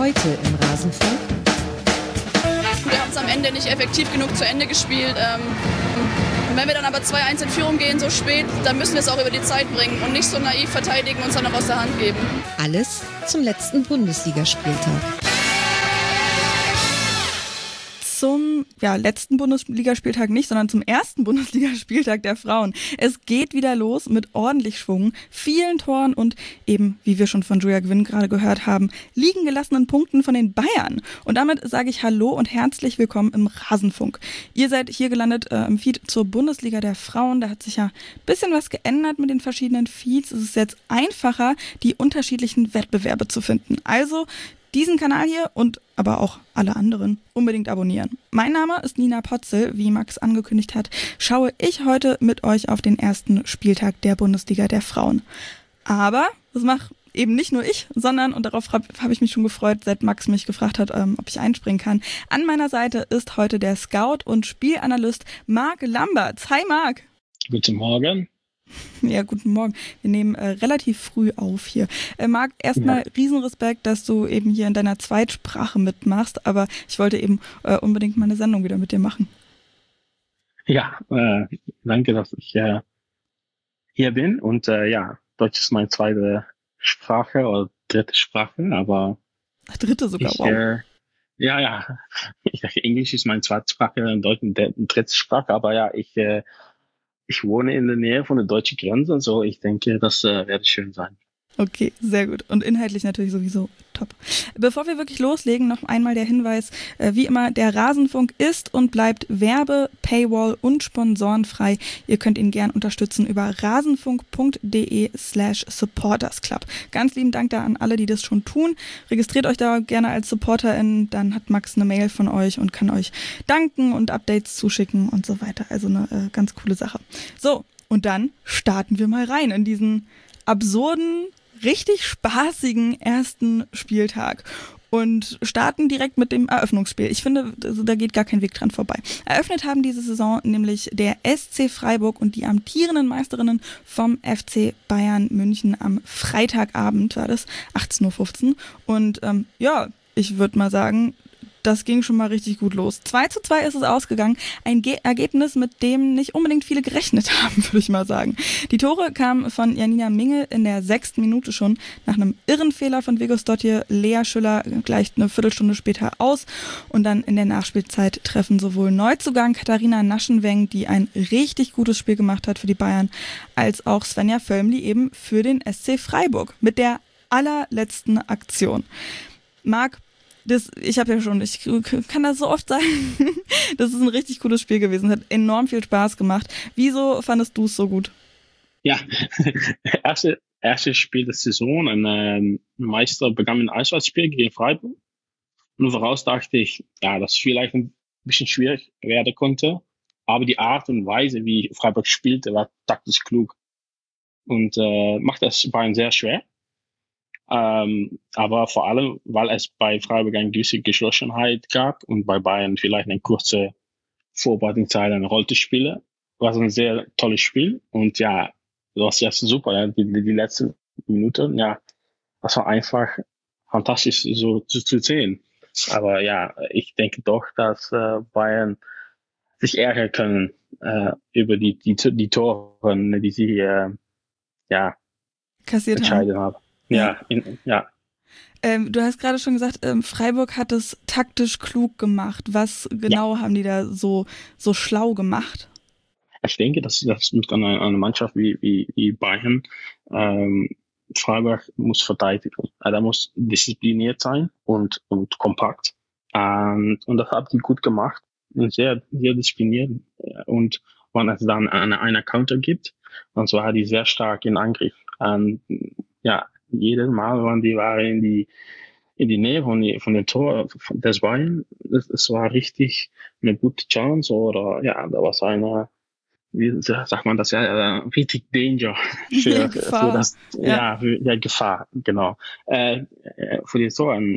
Heute im Rasenfunk. Wir haben es am Ende nicht effektiv genug zu Ende gespielt. Und wenn wir dann aber 2-1 in Führung gehen, so spät, dann müssen wir es auch über die Zeit bringen und nicht so naiv verteidigen und es dann noch aus der Hand geben. Alles zum letzten Bundesligaspieltag. Zum letzten Bundesligaspieltag nicht, sondern zum ersten Bundesligaspieltag der Frauen. Es geht wieder los mit ordentlich Schwung, vielen Toren und eben, wie wir schon von Julia Gwynn gerade gehört haben, liegen gelassenen Punkten von den Bayern. Und damit sage ich Hallo und herzlich willkommen im Rasenfunk. Ihr seid hier gelandet im Feed zur Bundesliga der Frauen. Da hat sich ja ein bisschen was geändert mit den verschiedenen Feeds. Es ist jetzt einfacher, die unterschiedlichen Wettbewerbe zu finden. Also diesen Kanal hier und aber auch alle anderen unbedingt abonnieren. Mein Name ist Nina Potzel. Wie Max angekündigt hat, schaue ich heute mit euch auf den ersten Spieltag der Bundesliga der Frauen. Aber das mache eben nicht nur ich, sondern, und darauf habe ich mich schon gefreut, seit Max mich gefragt hat, ob ich einspringen kann. An meiner Seite ist heute der Scout und Spielanalyst Marc Lamberts. Hi Marc. Guten Morgen. Ja, guten Morgen. Wir nehmen relativ früh auf hier. Marc, erstmal Riesenrespekt, dass du eben hier in deiner Zweitsprache mitmachst, aber ich wollte eben unbedingt mal eine Sendung wieder mit dir machen. Ja, danke, dass ich hier bin und Deutsch ist meine zweite Sprache oder dritte Sprache, aber dritte sogar, wow. Ich dachte, Englisch ist meine zweite Sprache und Deutsch eine dritte Sprache, aber ja, ich wohne in der Nähe von der deutschen Grenze, so ich denke, das werde schön sein. Okay, sehr gut. Und inhaltlich natürlich sowieso top. Bevor wir wirklich loslegen, noch einmal der Hinweis, wie immer, der Rasenfunk ist und bleibt Werbe-, Paywall- und sponsorenfrei. Ihr könnt ihn gern unterstützen über rasenfunk.de/supportersclub. Ganz lieben Dank da an alle, die das schon tun. Registriert euch da gerne als SupporterIn, dann hat Max eine Mail von euch und kann euch danken und Updates zuschicken und so weiter. Also eine ganz coole Sache. So, und dann starten wir mal rein in diesen absurden, richtig spaßigen ersten Spieltag und starten direkt mit dem Eröffnungsspiel. Ich finde, da geht gar kein Weg dran vorbei. Eröffnet haben diese Saison nämlich der SC Freiburg und die amtierenden Meisterinnen vom FC Bayern München am Freitagabend, war das, 18:15 Uhr. Und ich würde mal sagen, das ging schon mal richtig gut los. 2:2 ist es ausgegangen. Ein Ergebnis, mit dem nicht unbedingt viele gerechnet haben, würde ich mal sagen. Die Tore kamen von Janina Minge in der 6. Minute schon nach einem irren Fehler von Vigos Dottir. Lea Schüller gleicht eine Viertelstunde später aus. Und dann in der Nachspielzeit treffen sowohl Neuzugang Katharina Naschenweng, die ein richtig gutes Spiel gemacht hat für die Bayern, als auch Svenja Völmli eben für den SC Freiburg mit der allerletzten Aktion. Marc, ich kann das so oft sagen, das ist ein richtig cooles Spiel gewesen, hat enorm viel Spaß gemacht. Wieso fandest du es so gut? Ja, erste Spiel der Saison, ein Meister begann mit einem Auswärtsspiel gegen Freiburg und voraus dachte ich, dass vielleicht ein bisschen schwierig werden konnte, aber die Art und Weise, wie Freiburg spielte, war taktisch klug und macht das Bayern sehr schwer. Aber vor allem, weil es bei Freiburg eine gewisse Geschlossenheit gab und bei Bayern vielleicht eine kurze Vorbereitungszeit eine Rolle spielen, war es ein sehr tolles Spiel. Und ja, das war super, die letzten Minuten, das war einfach fantastisch so zu sehen. Aber ja, ich denke doch, dass Bayern sich ärgern können über die Tore, die sie kassiert entscheiden haben. Ja. Du hast gerade schon gesagt, Freiburg hat es taktisch klug gemacht. Was genau haben die da so schlau gemacht? Ich denke, das liegt an einer Mannschaft wie Bayern. Freiburg muss verteidigen. Er muss diszipliniert sein und kompakt. Und das hat die gut gemacht. Sehr, sehr diszipliniert. Und wenn es dann eine Counter gibt, dann war die sehr stark in Angriff. Jedes Mal, wenn die waren in die Nähe von den Tor des Bayern, es war richtig eine gute Chance oder da war eine, wie sagt man das, richtig Danger für das, für Gefahr, genau. Für die Toren,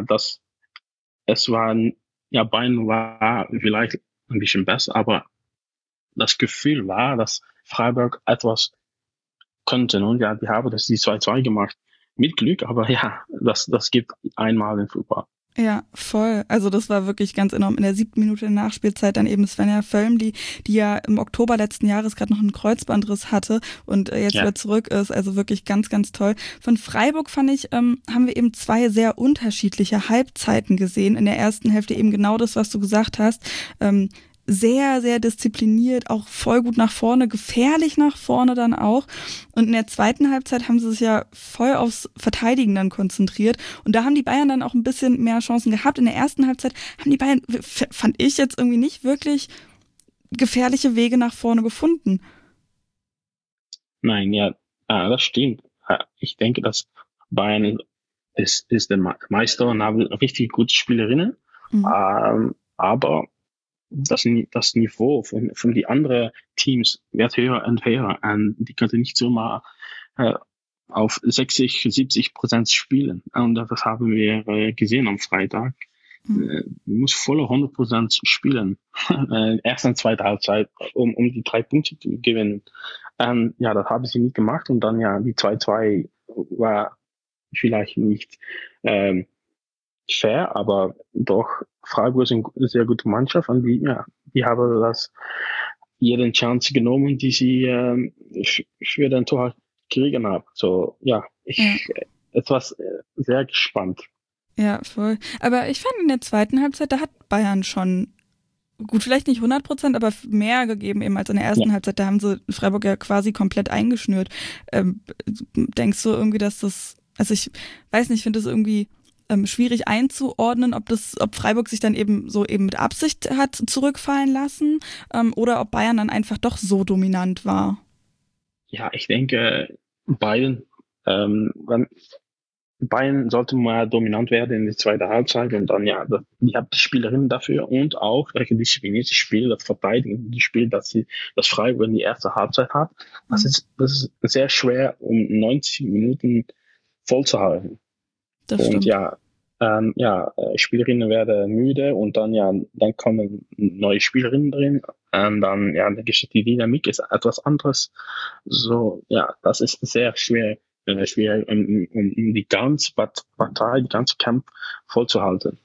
Bayern war vielleicht ein bisschen besser, aber das Gefühl war, dass Freiburg etwas könnten und die haben das die 2-2 gemacht. mit Glück, aber ja, das gibt einmal in Fußball. Ja, voll. Also das war wirklich ganz enorm. In der 7. Minute der Nachspielzeit dann eben Svenja Völm, die ja im Oktober letzten Jahres gerade noch einen Kreuzbandriss hatte und jetzt wieder zurück ist. Also wirklich ganz, ganz toll. Von Freiburg fand ich, haben wir eben 2 sehr unterschiedliche Halbzeiten gesehen. In der ersten Hälfte eben genau das, was du gesagt hast. Sehr, sehr diszipliniert, auch voll gut nach vorne, gefährlich nach vorne dann auch. Und in der zweiten Halbzeit haben sie sich ja voll aufs Verteidigen dann konzentriert. Und da haben die Bayern dann auch ein bisschen mehr Chancen gehabt. In der ersten Halbzeit haben die Bayern, fand ich jetzt irgendwie nicht wirklich gefährliche Wege nach vorne gefunden. Nein, ja, das stimmt. Ich denke, dass Bayern ist der Meister und haben richtig gute Spielerinnen. Aber das Niveau von die anderen Teams wird höher und höher und die könnten nicht so mal auf 60-70% spielen. Und das haben wir gesehen am Freitag. Muss volle 100% spielen. Erst und zweite Halbzeit, um die 3 Punkte zu gewinnen. Ja, das haben sie nicht gemacht und dann ja, die 2-2 war vielleicht nicht fair, aber doch Freiburg ist eine sehr gute Mannschaft und die haben das jeden Chance genommen, die sie für den Tor kriegen haben. So, ja, etwas sehr gespannt. Ja, voll. Aber ich fand in der zweiten Halbzeit, da hat Bayern schon gut, vielleicht nicht 100%, aber mehr gegeben eben als in der ersten Halbzeit. Da haben sie Freiburg ja quasi komplett eingeschnürt. Denkst du irgendwie, dass das, also ich weiß nicht, ich finde das irgendwie schwierig einzuordnen, ob Freiburg sich dann eben mit Absicht hat zurückfallen lassen oder ob Bayern dann einfach doch so dominant war. Ja, ich denke, Bayern sollte mal dominant werden in der zweiten Halbzeit und dann, ja, die haben die Spielerinnen dafür und auch disziplinierte Spiel, das Verteidigen, die Spiel, das Freiburg in die erste Halbzeit hat. Das ist sehr schwer, um 90 Minuten voll zu halten. Das und stimmt. Spielerinnen werden müde und dann kommen neue Spielerinnen drin und dann die Dynamik ist etwas anderes. So, ja, das ist sehr schwer, um die ganze Partei, die ganze Kampf vollzuhalten.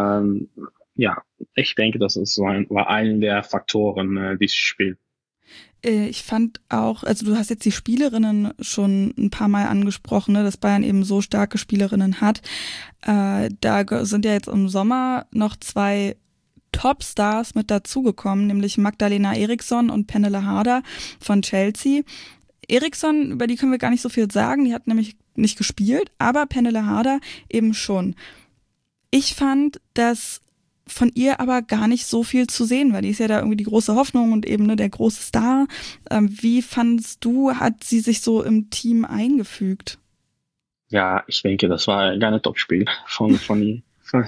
Ich denke, das war einer der Faktoren dieses Spiels. Ich fand auch, also du hast jetzt die Spielerinnen schon ein paar Mal angesprochen, ne, dass Bayern eben so starke Spielerinnen hat. Da sind ja jetzt im Sommer noch 2 Topstars mit dazugekommen, nämlich Magdalena Eriksson und Pernille Harder von Chelsea. Eriksson, über die können wir gar nicht so viel sagen, die hat nämlich nicht gespielt, aber Pernille Harder eben schon. Ich fand, dass von ihr aber gar nicht so viel zu sehen war. Die ist ja da irgendwie die große Hoffnung und eben der große Star. Wie fandst du, hat sie sich so im Team eingefügt? Ja, ich denke, das war gar ein Topspiel von sie.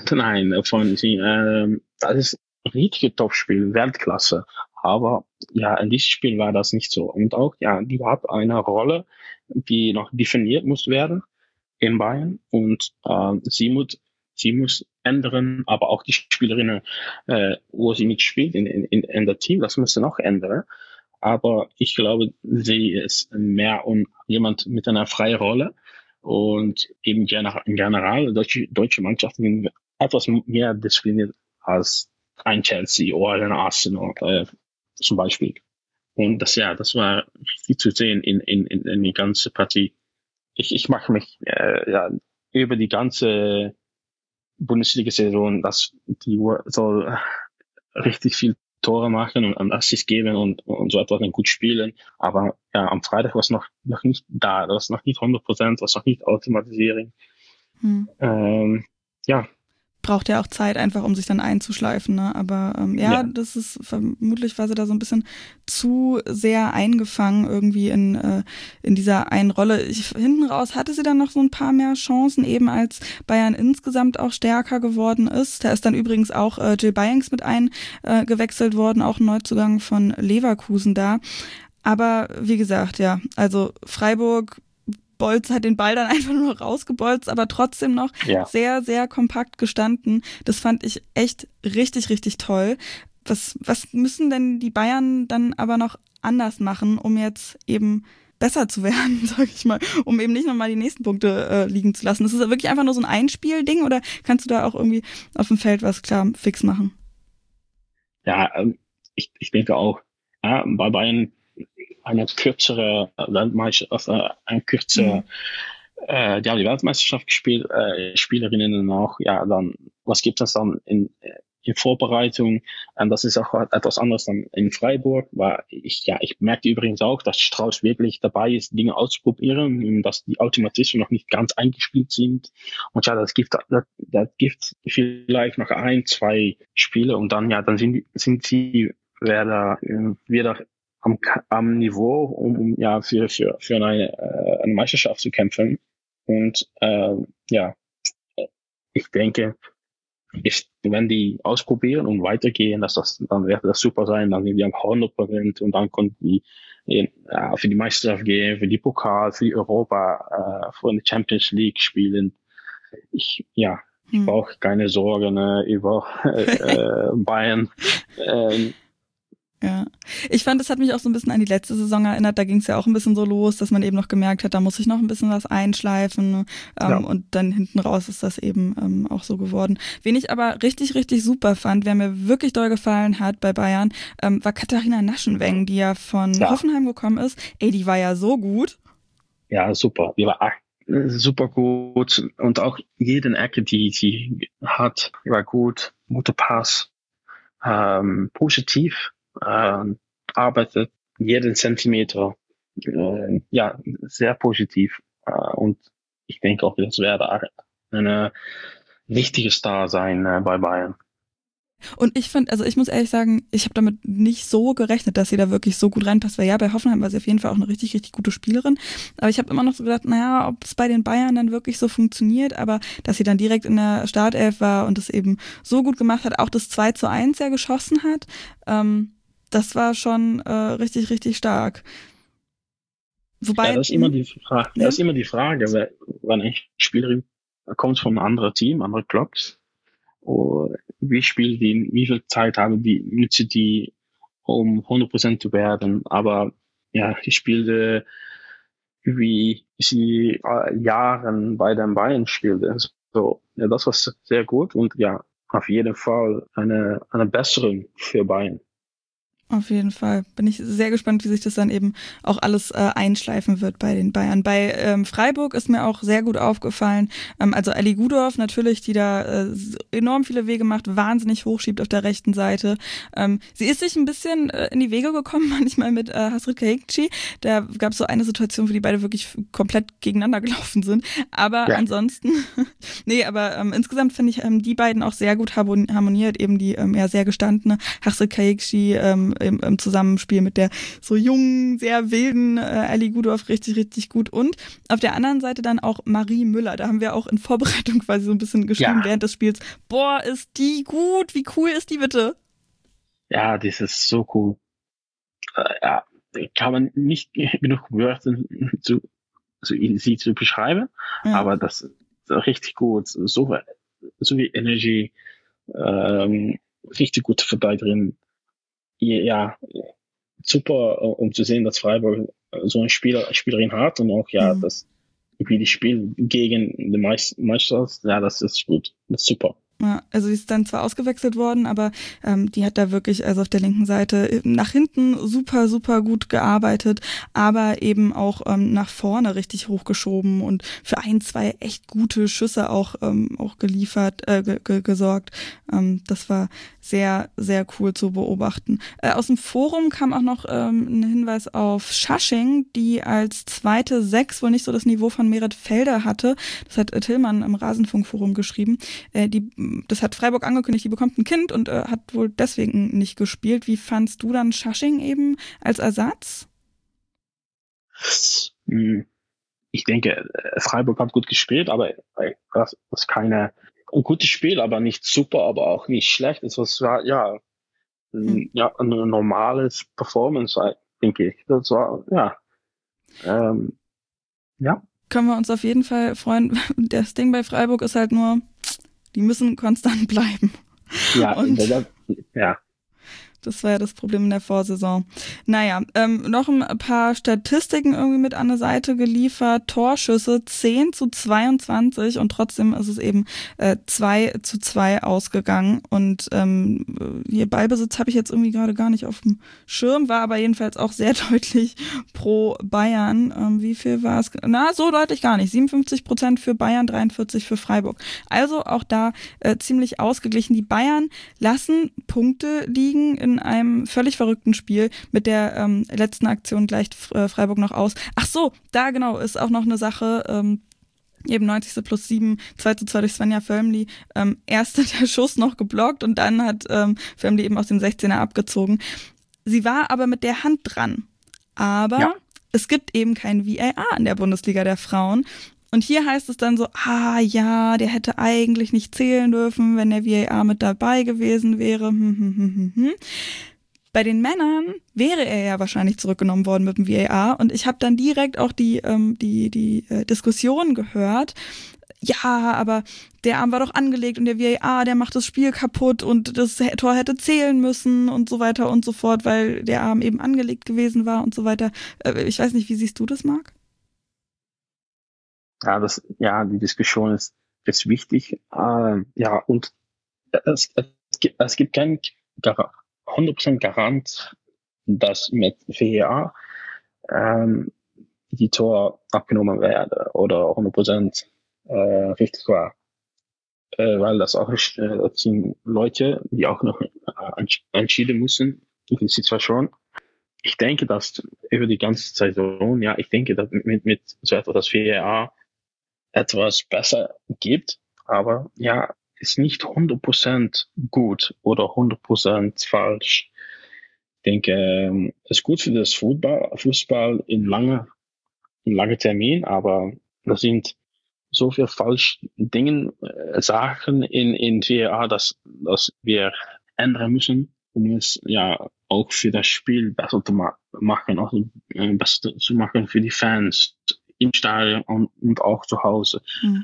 Das ist ein richtiges Topspiel, Weltklasse. Aber ja, in diesem Spiel war das nicht so. Und auch, ja, die hat eine Rolle, die noch definiert muss werden in Bayern. Und sie muss ändern, aber auch die Spielerinnen, wo sie mitspielt in der Team, das müsste noch ändern. Aber ich glaube, sie ist mehr jemand mit einer freien Rolle und eben in general deutsche Mannschaften sind etwas mehr diszipliniert als ein Chelsea oder ein Arsenal zum Beispiel. Und das war richtig zu sehen in die ganze Partie. Ich mache mich über die ganze Bundesliga-Saison, dass die soll richtig viel Tore machen und Assists geben und so etwas und gut spielen. Aber ja, am Freitag war es noch nicht da. Das war noch nicht 100%, was noch nicht Automatisierung. Braucht ja auch Zeit einfach, um sich dann einzuschleifen, ne? Aber das ist, vermutlich war sie da so ein bisschen zu sehr eingefangen irgendwie in dieser einen Rolle. Hinten raus hatte sie dann noch so ein paar mehr Chancen, eben als Bayern insgesamt auch stärker geworden ist. Da ist dann übrigens auch Jill Buyings mit eingewechselt worden, auch ein Neuzugang von Leverkusen da. Aber wie gesagt, ja, also Freiburg Bolz hat den Ball dann einfach nur rausgebolzt, aber trotzdem noch sehr, sehr kompakt gestanden. Das fand ich echt richtig, richtig toll. Was müssen denn die Bayern dann aber noch anders machen, um jetzt eben besser zu werden, sag ich mal, um eben nicht nochmal die nächsten Punkte liegen zu lassen. Ist es wirklich einfach nur so ein Einspielding oder kannst du da auch irgendwie auf dem Feld was klar fix machen? Ja, ich denke auch, ja, bei Bayern eine kürzere Weltmeisterschaft, die Weltmeisterschaft gespielt, Spielerinnen auch, ja, dann, was gibt es dann in Vorbereitung? Das ist auch etwas anderes dann in Freiburg, weil ich merkte übrigens auch, dass Strauß wirklich dabei ist, Dinge auszuprobieren und dass die Automatismen noch nicht ganz eingespielt sind. Und ja, das gibt vielleicht noch 1-2 Spiele und dann, ja, dann sind sie wieder am Niveau, um für eine Meisterschaft zu kämpfen. Und ich denke, wenn die ausprobieren und weitergehen, dann wird das super sein, dann sind die am 100% und dann können die für die Meisterschaft gehen, für die Pokal, für die Europa, für die Champions League spielen. Ich brauche keine Sorgen über Bayern. Ja, ich fand, das hat mich auch so ein bisschen an die letzte Saison erinnert. Da ging es ja auch ein bisschen so los, dass man eben noch gemerkt hat, da muss ich noch ein bisschen was einschleifen. Und dann hinten raus ist das eben auch so geworden. Wen ich aber richtig, richtig super fand, wer mir wirklich doll gefallen hat bei Bayern, war Katharina Naschenweng, die ja von Hoffenheim gekommen ist. Ey, die war ja so gut. Ja, super. Die war super gut und auch jeden Ecke, die sie hat, war gut. Guter Pass, positiv. Arbeitet jeden Zentimeter sehr positiv und ich denke auch, das werde eine wichtige Star sein bei Bayern. Und ich finde, also ich muss ehrlich sagen, ich habe damit nicht so gerechnet, dass sie da wirklich so gut reinpasst, weil ja, bei Hoffenheim war sie auf jeden Fall auch eine richtig, richtig gute Spielerin, aber ich habe immer noch so gedacht, naja, ob es bei den Bayern dann wirklich so funktioniert, aber dass sie dann direkt in der Startelf war und es eben so gut gemacht hat, auch das 2:1 ja geschossen hat, das war schon richtig, richtig stark. Wobei, das ist immer die Frage, wenn eine Spielerin kommt von einem anderen Team, anderen Clubs, wie spielt die, wie viel Zeit nützt die, um 100% zu werden, aber ja, die spielte, wie sie Jahren bei den Bayern spielte. So, ja, das war sehr gut und ja, auf jeden Fall eine Besserung für Bayern. Auf jeden Fall. Bin ich sehr gespannt, wie sich das dann eben auch alles einschleifen wird bei den Bayern. Bei Freiburg ist mir auch sehr gut aufgefallen, also Ellie Gudorf natürlich, die da enorm viele Wege macht, wahnsinnig hochschiebt auf der rechten Seite. Sie ist sich ein bisschen in die Wege gekommen, manchmal mit Hasrit Kahikci. Da gab es so eine Situation, wo die beide wirklich komplett gegeneinander gelaufen sind. Aber ansonsten, insgesamt finde ich die beiden auch sehr gut harmoniert, eben die sehr gestandene Hasrit Kahikci im Zusammenspiel mit der so jungen, sehr wilden Ellie Gudorf richtig, richtig gut. Und auf der anderen Seite dann auch Marie Müller. Da haben wir auch in Vorbereitung quasi so ein bisschen geschrieben während des Spiels. Boah, ist die gut! Wie cool ist die bitte? Ja, das ist so cool. Kann man nicht genug Wörter sie zu beschreiben, aber das ist richtig gut. So wie Energy, richtig gute Verteidigerin. Ja, super, um zu sehen, dass Freiburg so eine Spielerin hat und auch, das, wie die Spiel gegen den Meister, das ist gut, das ist super. Ja, also sie ist dann zwar ausgewechselt worden, aber die hat da wirklich, also auf der linken Seite nach hinten super, super gut gearbeitet, aber eben auch nach vorne richtig hochgeschoben und für 1-2 echt gute Schüsse auch geliefert, gesorgt. Das war sehr, sehr cool zu beobachten. Aus dem Forum kam auch noch ein Hinweis auf Schasching, die als zweite 6 wohl nicht so das Niveau von Meret Felder hatte. Das hat Tillmann im Rasenfunkforum geschrieben. Das hat Freiburg angekündigt, die bekommt ein Kind und hat wohl deswegen nicht gespielt. Wie fandst du dann Schasching eben als Ersatz? Ich denke, Freiburg hat gut gespielt, aber das ist ein gutes Spiel, aber nicht super, aber auch nicht schlecht. Es war ein normales Performance, denke ich. Das war Können wir uns auf jeden Fall freuen. Das Ding bei Freiburg ist halt nur, die müssen konstant bleiben. Ja, Das war ja das Problem in der Vorsaison. Naja, noch ein paar Statistiken irgendwie mit an der Seite geliefert. Torschüsse 10-22 und trotzdem ist es eben 2-2 ausgegangen. Und hier Ballbesitz habe ich jetzt irgendwie gerade gar nicht auf dem Schirm, war aber jedenfalls auch sehr deutlich pro Bayern. Wie viel war es? Na, so deutlich gar nicht. 57% für Bayern, 43% für Freiburg. Also auch da ziemlich ausgeglichen. Die Bayern lassen Punkte liegen in einem völlig verrückten Spiel. Mit der letzten Aktion gleicht Freiburg noch aus. Ach so, da genau ist auch noch eine Sache. Eben 90. plus 7, 2-2 durch Svenja Förmli. Erst der Schuss noch geblockt und dann hat Förmli eben aus dem 16er abgezogen. Sie war aber mit der Hand dran. Aber es gibt eben kein VAR in der Bundesliga der Frauen. Und hier heißt es dann so, ja, der hätte eigentlich nicht zählen dürfen, wenn der VAR mit dabei gewesen wäre. Bei den Männern wäre er ja wahrscheinlich zurückgenommen worden mit dem VAR. Und ich habe dann direkt auch die Diskussion gehört. Ja, aber der Arm war doch angelegt und der VAR, der macht das Spiel kaputt und das Tor hätte zählen müssen und so weiter und so fort, weil der Arm eben angelegt gewesen war und so weiter. Ich weiß nicht, wie siehst du das, Marc? Die Diskussion ist wichtig. Und es gibt keinen 100% Garant, dass mit VAR die Tor abgenommen werde oder 100% richtig war. Weil das auch das sind Leute, die auch noch entschieden müssen in die Situation. Ich denke, dass über die ganze Saison, ich denke, dass mit so etwas das VAR etwas besser gibt, aber ist nicht 100% gut oder 100% falsch. Ich denke, es ist gut für das Fußball in lange Termin, aber das sind so viele falsche Sachen in VAR, dass wir ändern müssen, um es auch für das Spiel besser zu machen, also besser zu machen für die Fans im Stadion und auch zu Hause.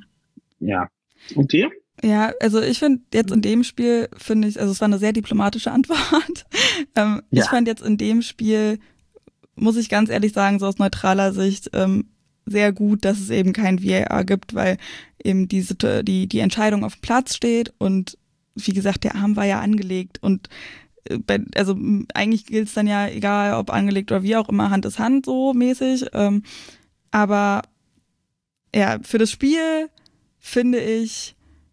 Ja. Und dir? Ja, also ich finde jetzt in dem Spiel, also es war eine sehr diplomatische Antwort. Ich fand jetzt in dem Spiel, muss ich ganz ehrlich sagen, so aus neutraler Sicht, sehr gut, dass es eben kein VAR gibt, weil eben die Entscheidung auf dem Platz steht und wie gesagt, der Arm war ja angelegt und also eigentlich gilt es dann ja, egal ob angelegt oder wie auch immer, Hand ist Hand so mäßig, aber ja, für das Spiel finde ich,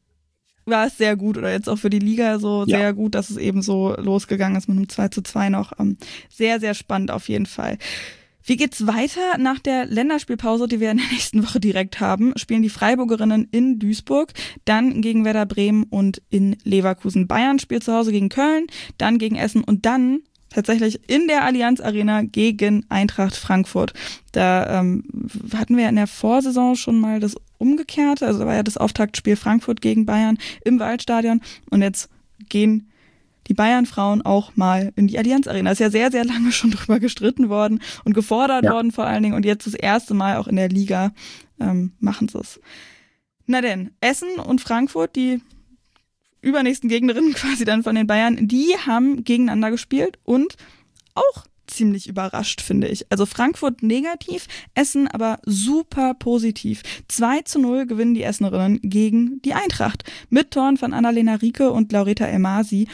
war es sehr gut oder jetzt auch für die Liga so sehr gut, dass es eben so losgegangen ist mit einem 2-2 noch. Sehr, sehr spannend auf jeden Fall. Wie geht's weiter? Nach der Länderspielpause, die wir in der nächsten Woche direkt haben, spielen die Freiburgerinnen in Duisburg, dann gegen Werder Bremen und in Leverkusen. Bayern spielt zu Hause gegen Köln, dann gegen Essen und dann tatsächlich in der Allianz Arena gegen Eintracht Frankfurt. Da hatten wir in der Vorsaison schon mal das Umgekehrte, also da war ja das Auftaktspiel Frankfurt gegen Bayern im Waldstadion und jetzt gehen die Bayern-Frauen auch mal in die Allianz Arena. Ist ja sehr, sehr lange schon drüber gestritten worden und gefordert worden vor allen Dingen und jetzt das erste Mal auch in der Liga machen sie es. Na denn, Essen und Frankfurt, die übernächsten Gegnerinnen quasi dann von den Bayern, die haben gegeneinander gespielt und auch ziemlich überrascht, finde ich. Also Frankfurt negativ, Essen aber super positiv. 2-0 gewinnen die Essenerinnen gegen die Eintracht. Mit Toren von Annalena Rieke und Laureta Elmasi.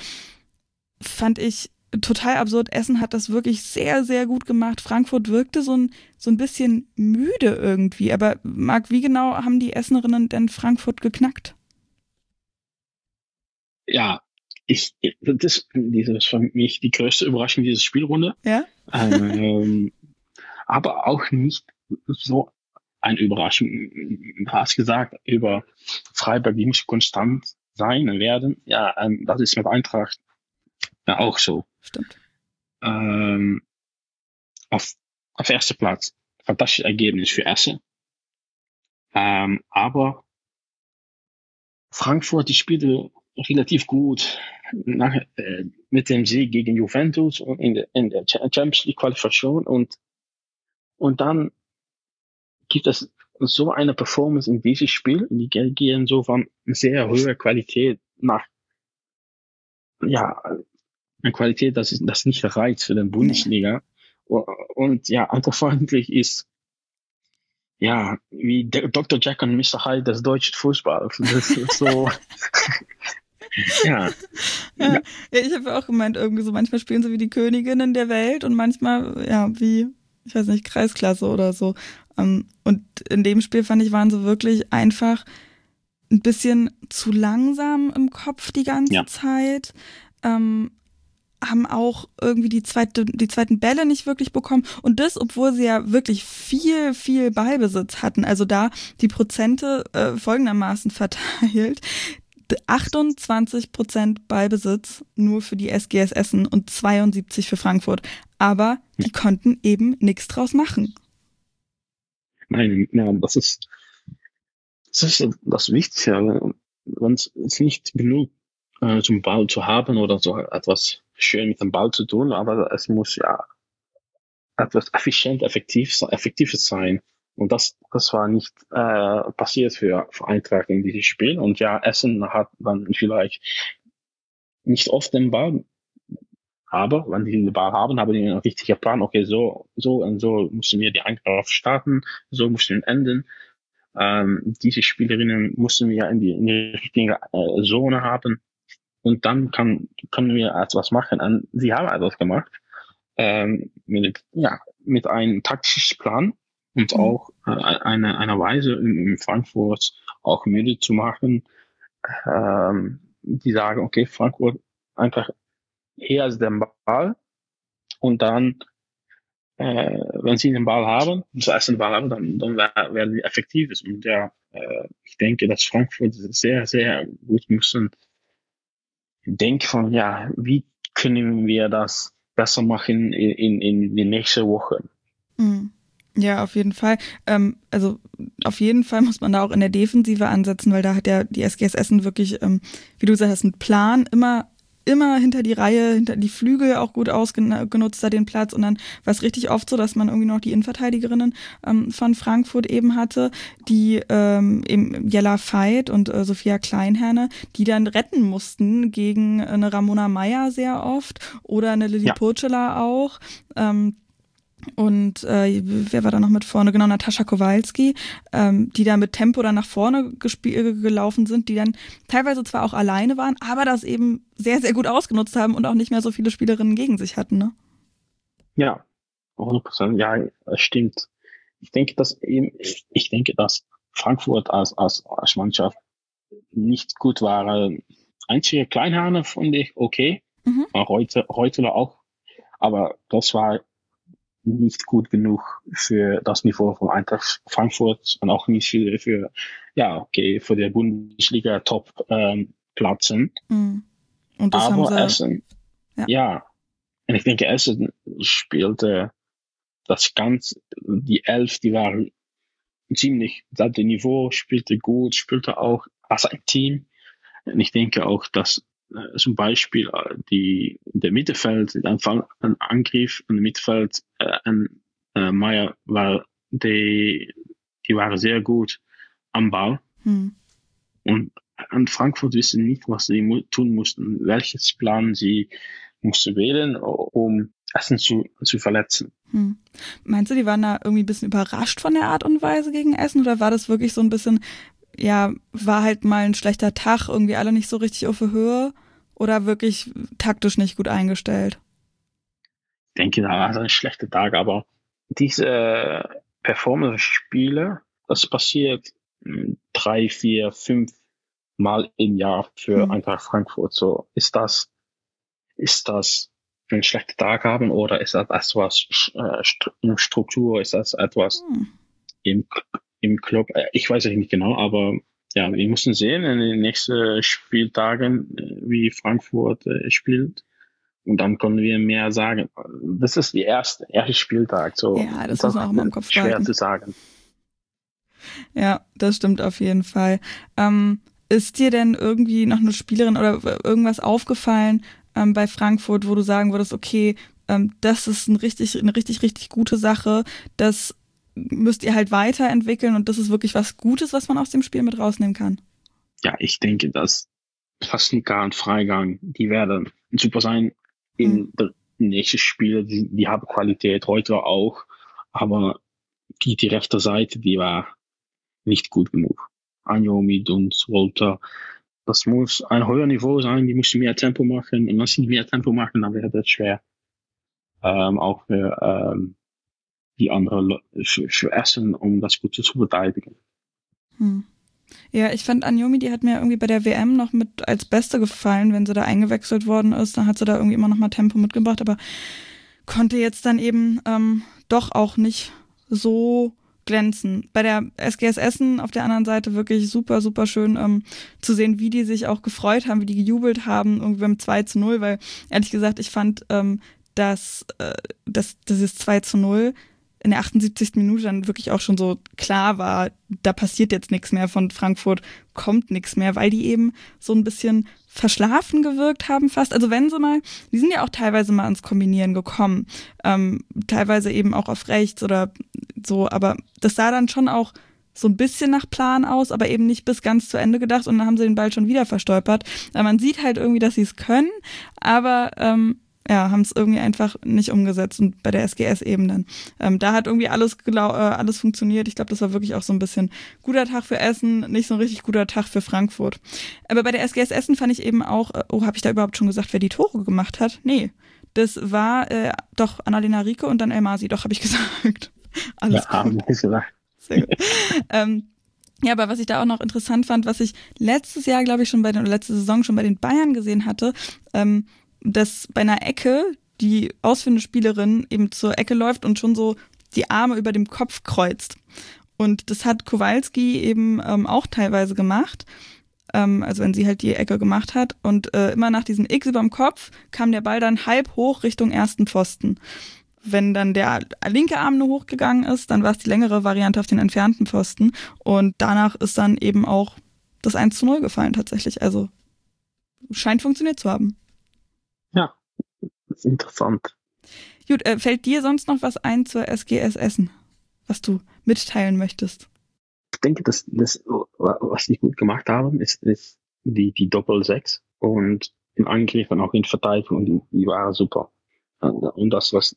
Fand ich total absurd. Essen hat das wirklich sehr, sehr gut gemacht. Frankfurt wirkte so ein bisschen müde irgendwie. Aber Marc, wie genau haben die Essenerinnen denn Frankfurt geknackt? Ja, das ist für mich die größte Überraschung dieser Spielrunde. Ja. Aber auch nicht so eine Überraschung. Du hast gesagt, über Freiburg, die muss konstant sein werden. Ja, das ist mit Eintracht auch so. Stimmt. Auf erster Platz. Fantastisches Ergebnis für Essen. Aber Frankfurt, die spielte relativ gut mit dem Sieg gegen Juventus und in der Champions League Qualifikation und dann gibt es so eine Performance in dieses Spiel, die gehen so von sehr hoher Qualität nach eine Qualität, das nicht reicht für den Bundesliga. Nee. Und ja, einfach freundlich ist, ja, wie Dr. Jack und Mr. Hyde des deutschen Fußballs. Das ist so, ja. Ja, ich habe ja auch gemeint, irgendwie so, manchmal spielen sie wie die Königinnen der Welt und manchmal, ja, wie, ich weiß nicht, Kreisklasse oder so. Und in dem Spiel fand ich, waren sie wirklich einfach ein bisschen zu langsam im Kopf die ganze Zeit. Haben auch irgendwie die zweiten Bälle nicht wirklich bekommen. Und das, obwohl sie ja wirklich viel Ballbesitz hatten. Also da die Prozente folgendermaßen verteilt. 28% Ballbesitz nur für die SGS Essen und 72% für Frankfurt. Aber die konnten eben nichts draus machen. Nein, ja, das ist das Wichtige. Wenn es nicht genug zum Ball zu haben oder so etwas schön mit dem Ball zu tun, aber es muss ja etwas effektives sein. Und das war nicht passiert für Eintracht in dieses Spiel. Und ja, Essen hat dann vielleicht nicht oft den Ball, aber wenn die den Ball haben die einen richtigen Plan. Okay, so und so müssen wir die Angriff starten, so müssen wir enden. Diese Spielerinnen müssen wir in die richtige Zone haben. Und dann können wir etwas machen. Und sie haben etwas gemacht mit einem taktischen Plan und auch einer Weise in Frankfurt auch müde zu machen. Die sagen, okay, Frankfurt einfach eher als den Ball und dann, wenn sie den Ball haben, zuerst den Ball haben, dann werden sie effektiv. Und ja, ich denke, dass Frankfurt sehr, sehr gut müssen denken von, ja, wie können wir das besser machen in den nächsten Wochen. Ja, auf jeden Fall. Also auf jeden Fall muss man da auch in der Defensive ansetzen, weil da hat ja die SGS Essen wirklich, wie du gesagt hast, einen Plan, immer hinter die Reihe, hinter die Flügel auch gut ausgenutzt da den Platz und dann war es richtig oft so, dass man irgendwie noch die Innenverteidigerinnen von Frankfurt eben hatte, die eben Jella Veit und Sophia Kleinherne, die dann retten mussten gegen eine Ramona Meyer sehr oft oder eine Lilly Purcella auch. Und wer war da noch mit vorne? Genau, Natascha Kowalski, die da mit Tempo dann nach vorne gelaufen sind, die dann teilweise zwar auch alleine waren, aber das eben sehr, sehr gut ausgenutzt haben und auch nicht mehr so viele Spielerinnen gegen sich hatten, ne? Ja, 100%. Ja, das stimmt. Ich denke, dass Frankfurt als Mannschaft nicht gut war. Einzige Kleinherne fand ich okay. Heute auch. Aber das war nicht gut genug für das Niveau von Eintracht Frankfurt und auch nicht für der Bundesliga Top Plätzen. Und das aber haben sie, Essen, und ich denke, Essen spielte die 11, die war ziemlich, das Niveau spielte gut, spielte auch als ein Team. Und ich denke auch, dass zum Beispiel der Mittelfeld, ein Angriff im Mittelfeld, Meyer die waren sehr gut am Ball. Und Frankfurt wissen nicht, was sie tun mussten, welches Plan sie mussten wählen, um Essen zu verletzen. Meinst du, die waren da irgendwie ein bisschen überrascht von der Art und Weise gegen Essen oder war das wirklich so ein bisschen, ja, war halt mal ein schlechter Tag, irgendwie alle nicht so richtig auf der Höhe oder wirklich taktisch nicht gut eingestellt? Ich denke, da war es ein schlechter Tag, aber diese Performance-Spiele, das passiert 3, 4, 5 Mal im Jahr für Eintracht Frankfurt. So, ist das einen schlechten Tag haben oder ist das etwas in Struktur, ist das etwas im Club? Ich weiß es nicht genau, aber ja, wir müssen sehen in den nächsten Spieltagen, wie Frankfurt spielt. Und dann können wir mehr sagen. Das ist der erste Spieltag. So. Ja, das muss man auch immer im Kopf behalten. Schwer zu sagen. Ja, das stimmt auf jeden Fall. Ist dir denn irgendwie noch eine Spielerin oder irgendwas aufgefallen bei Frankfurt, wo du sagen würdest, okay, das ist eine richtig gute Sache, das müsst ihr halt weiterentwickeln und das ist wirklich was Gutes, was man aus dem Spiel mit rausnehmen kann? Ja, ich denke, dass Plastika und Freigang, die werden super sein. in der nächsten Spiele, die haben Qualität, heute auch, aber die rechte Seite, die war nicht gut genug. Anjomi und Walter, das muss ein höheres Niveau sein, die müssen mehr Tempo machen, und wenn sie mehr Tempo machen, dann wäre das schwer. Auch für die anderen, für Essen, um das gut zu verteidigen. Ja, ich fand Anjomi, die hat mir irgendwie bei der WM noch mit als Beste gefallen, wenn sie da eingewechselt worden ist. Dann hat sie da irgendwie immer noch mal Tempo mitgebracht, aber konnte jetzt dann eben doch auch nicht so glänzen. Bei der SGS Essen auf der anderen Seite wirklich super, super schön zu sehen, wie die sich auch gefreut haben, wie die gejubelt haben, irgendwie beim 2:0, weil ehrlich gesagt, ich fand, dass dieses 2:0 in der 78. Minute dann wirklich auch schon so klar war, da passiert jetzt nichts mehr von Frankfurt, kommt nichts mehr, weil die eben so ein bisschen verschlafen gewirkt haben fast. Also wenn sie mal, die sind ja auch teilweise mal ins Kombinieren gekommen, teilweise eben auch auf rechts oder so, aber das sah dann schon auch so ein bisschen nach Plan aus, aber eben nicht bis ganz zu Ende gedacht, und dann haben sie den Ball schon wieder verstolpert. Man sieht halt irgendwie, dass sie es können, aber haben es irgendwie einfach nicht umgesetzt, und bei der SGS eben dann. Da hat irgendwie alles funktioniert. Ich glaube, das war wirklich auch so ein bisschen guter Tag für Essen, nicht so ein richtig guter Tag für Frankfurt. Aber bei der SGS Essen fand ich eben auch, habe ich da überhaupt schon gesagt, wer die Tore gemacht hat? Nee, das war doch Annalena Rieke und dann El Masi, doch, habe ich gesagt. Alles ja, gut. Sehr gut. Ja, aber was ich da auch noch interessant fand, was ich letztes Jahr, glaube ich, letzte Saison schon bei den Bayern gesehen hatte, dass bei einer Ecke die ausführende Spielerin eben zur Ecke läuft und schon so die Arme über dem Kopf kreuzt. Und das hat Kowalski eben auch teilweise gemacht, also wenn sie halt die Ecke gemacht hat. Und immer nach diesem X über dem Kopf kam der Ball dann halb hoch Richtung ersten Pfosten. Wenn dann der linke Arm nur hochgegangen ist, dann war es die längere Variante auf den entfernten Pfosten. Und danach ist dann eben auch das 1:0 gefallen tatsächlich. Also scheint funktioniert zu haben. Ja, das ist interessant. Gut, fällt dir sonst noch was ein zur SGS Essen, was du mitteilen möchtest? Ich denke, das was die gut gemacht haben, ist die Doppel-6 und im Angriff und auch in Verteidigung, die waren super. Und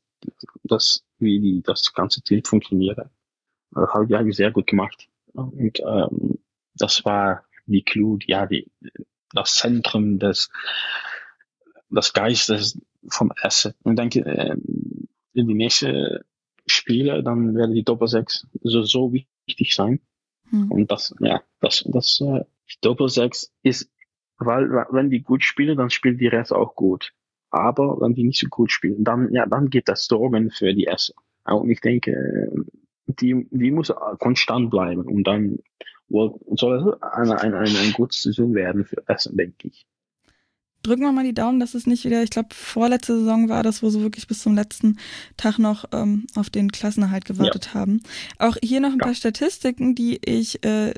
wie das ganze Team funktioniert, das habe ich sehr gut gemacht. Und das war die Clou, das Zentrum des Geistes vom Essen. Und ich denke, in die nächsten Spiele, dann werden die Doppel-6 so wichtig sein. Und die Doppel-6 ist, weil wenn die gut spielen, dann spielt die Rest auch gut. Aber wenn die nicht so gut spielen, dann geht das Sorgen für die Essen. Und ich denke, die muss konstant bleiben, und dann soll es ein gutes Saison werden für Essen, denke ich. Drücken wir mal die Daumen, dass es nicht wieder, ich glaube, vorletzte Saison war das, wo sie wirklich bis zum letzten Tag noch auf den Klassenerhalt gewartet haben. Auch hier noch ein paar Statistiken, die ich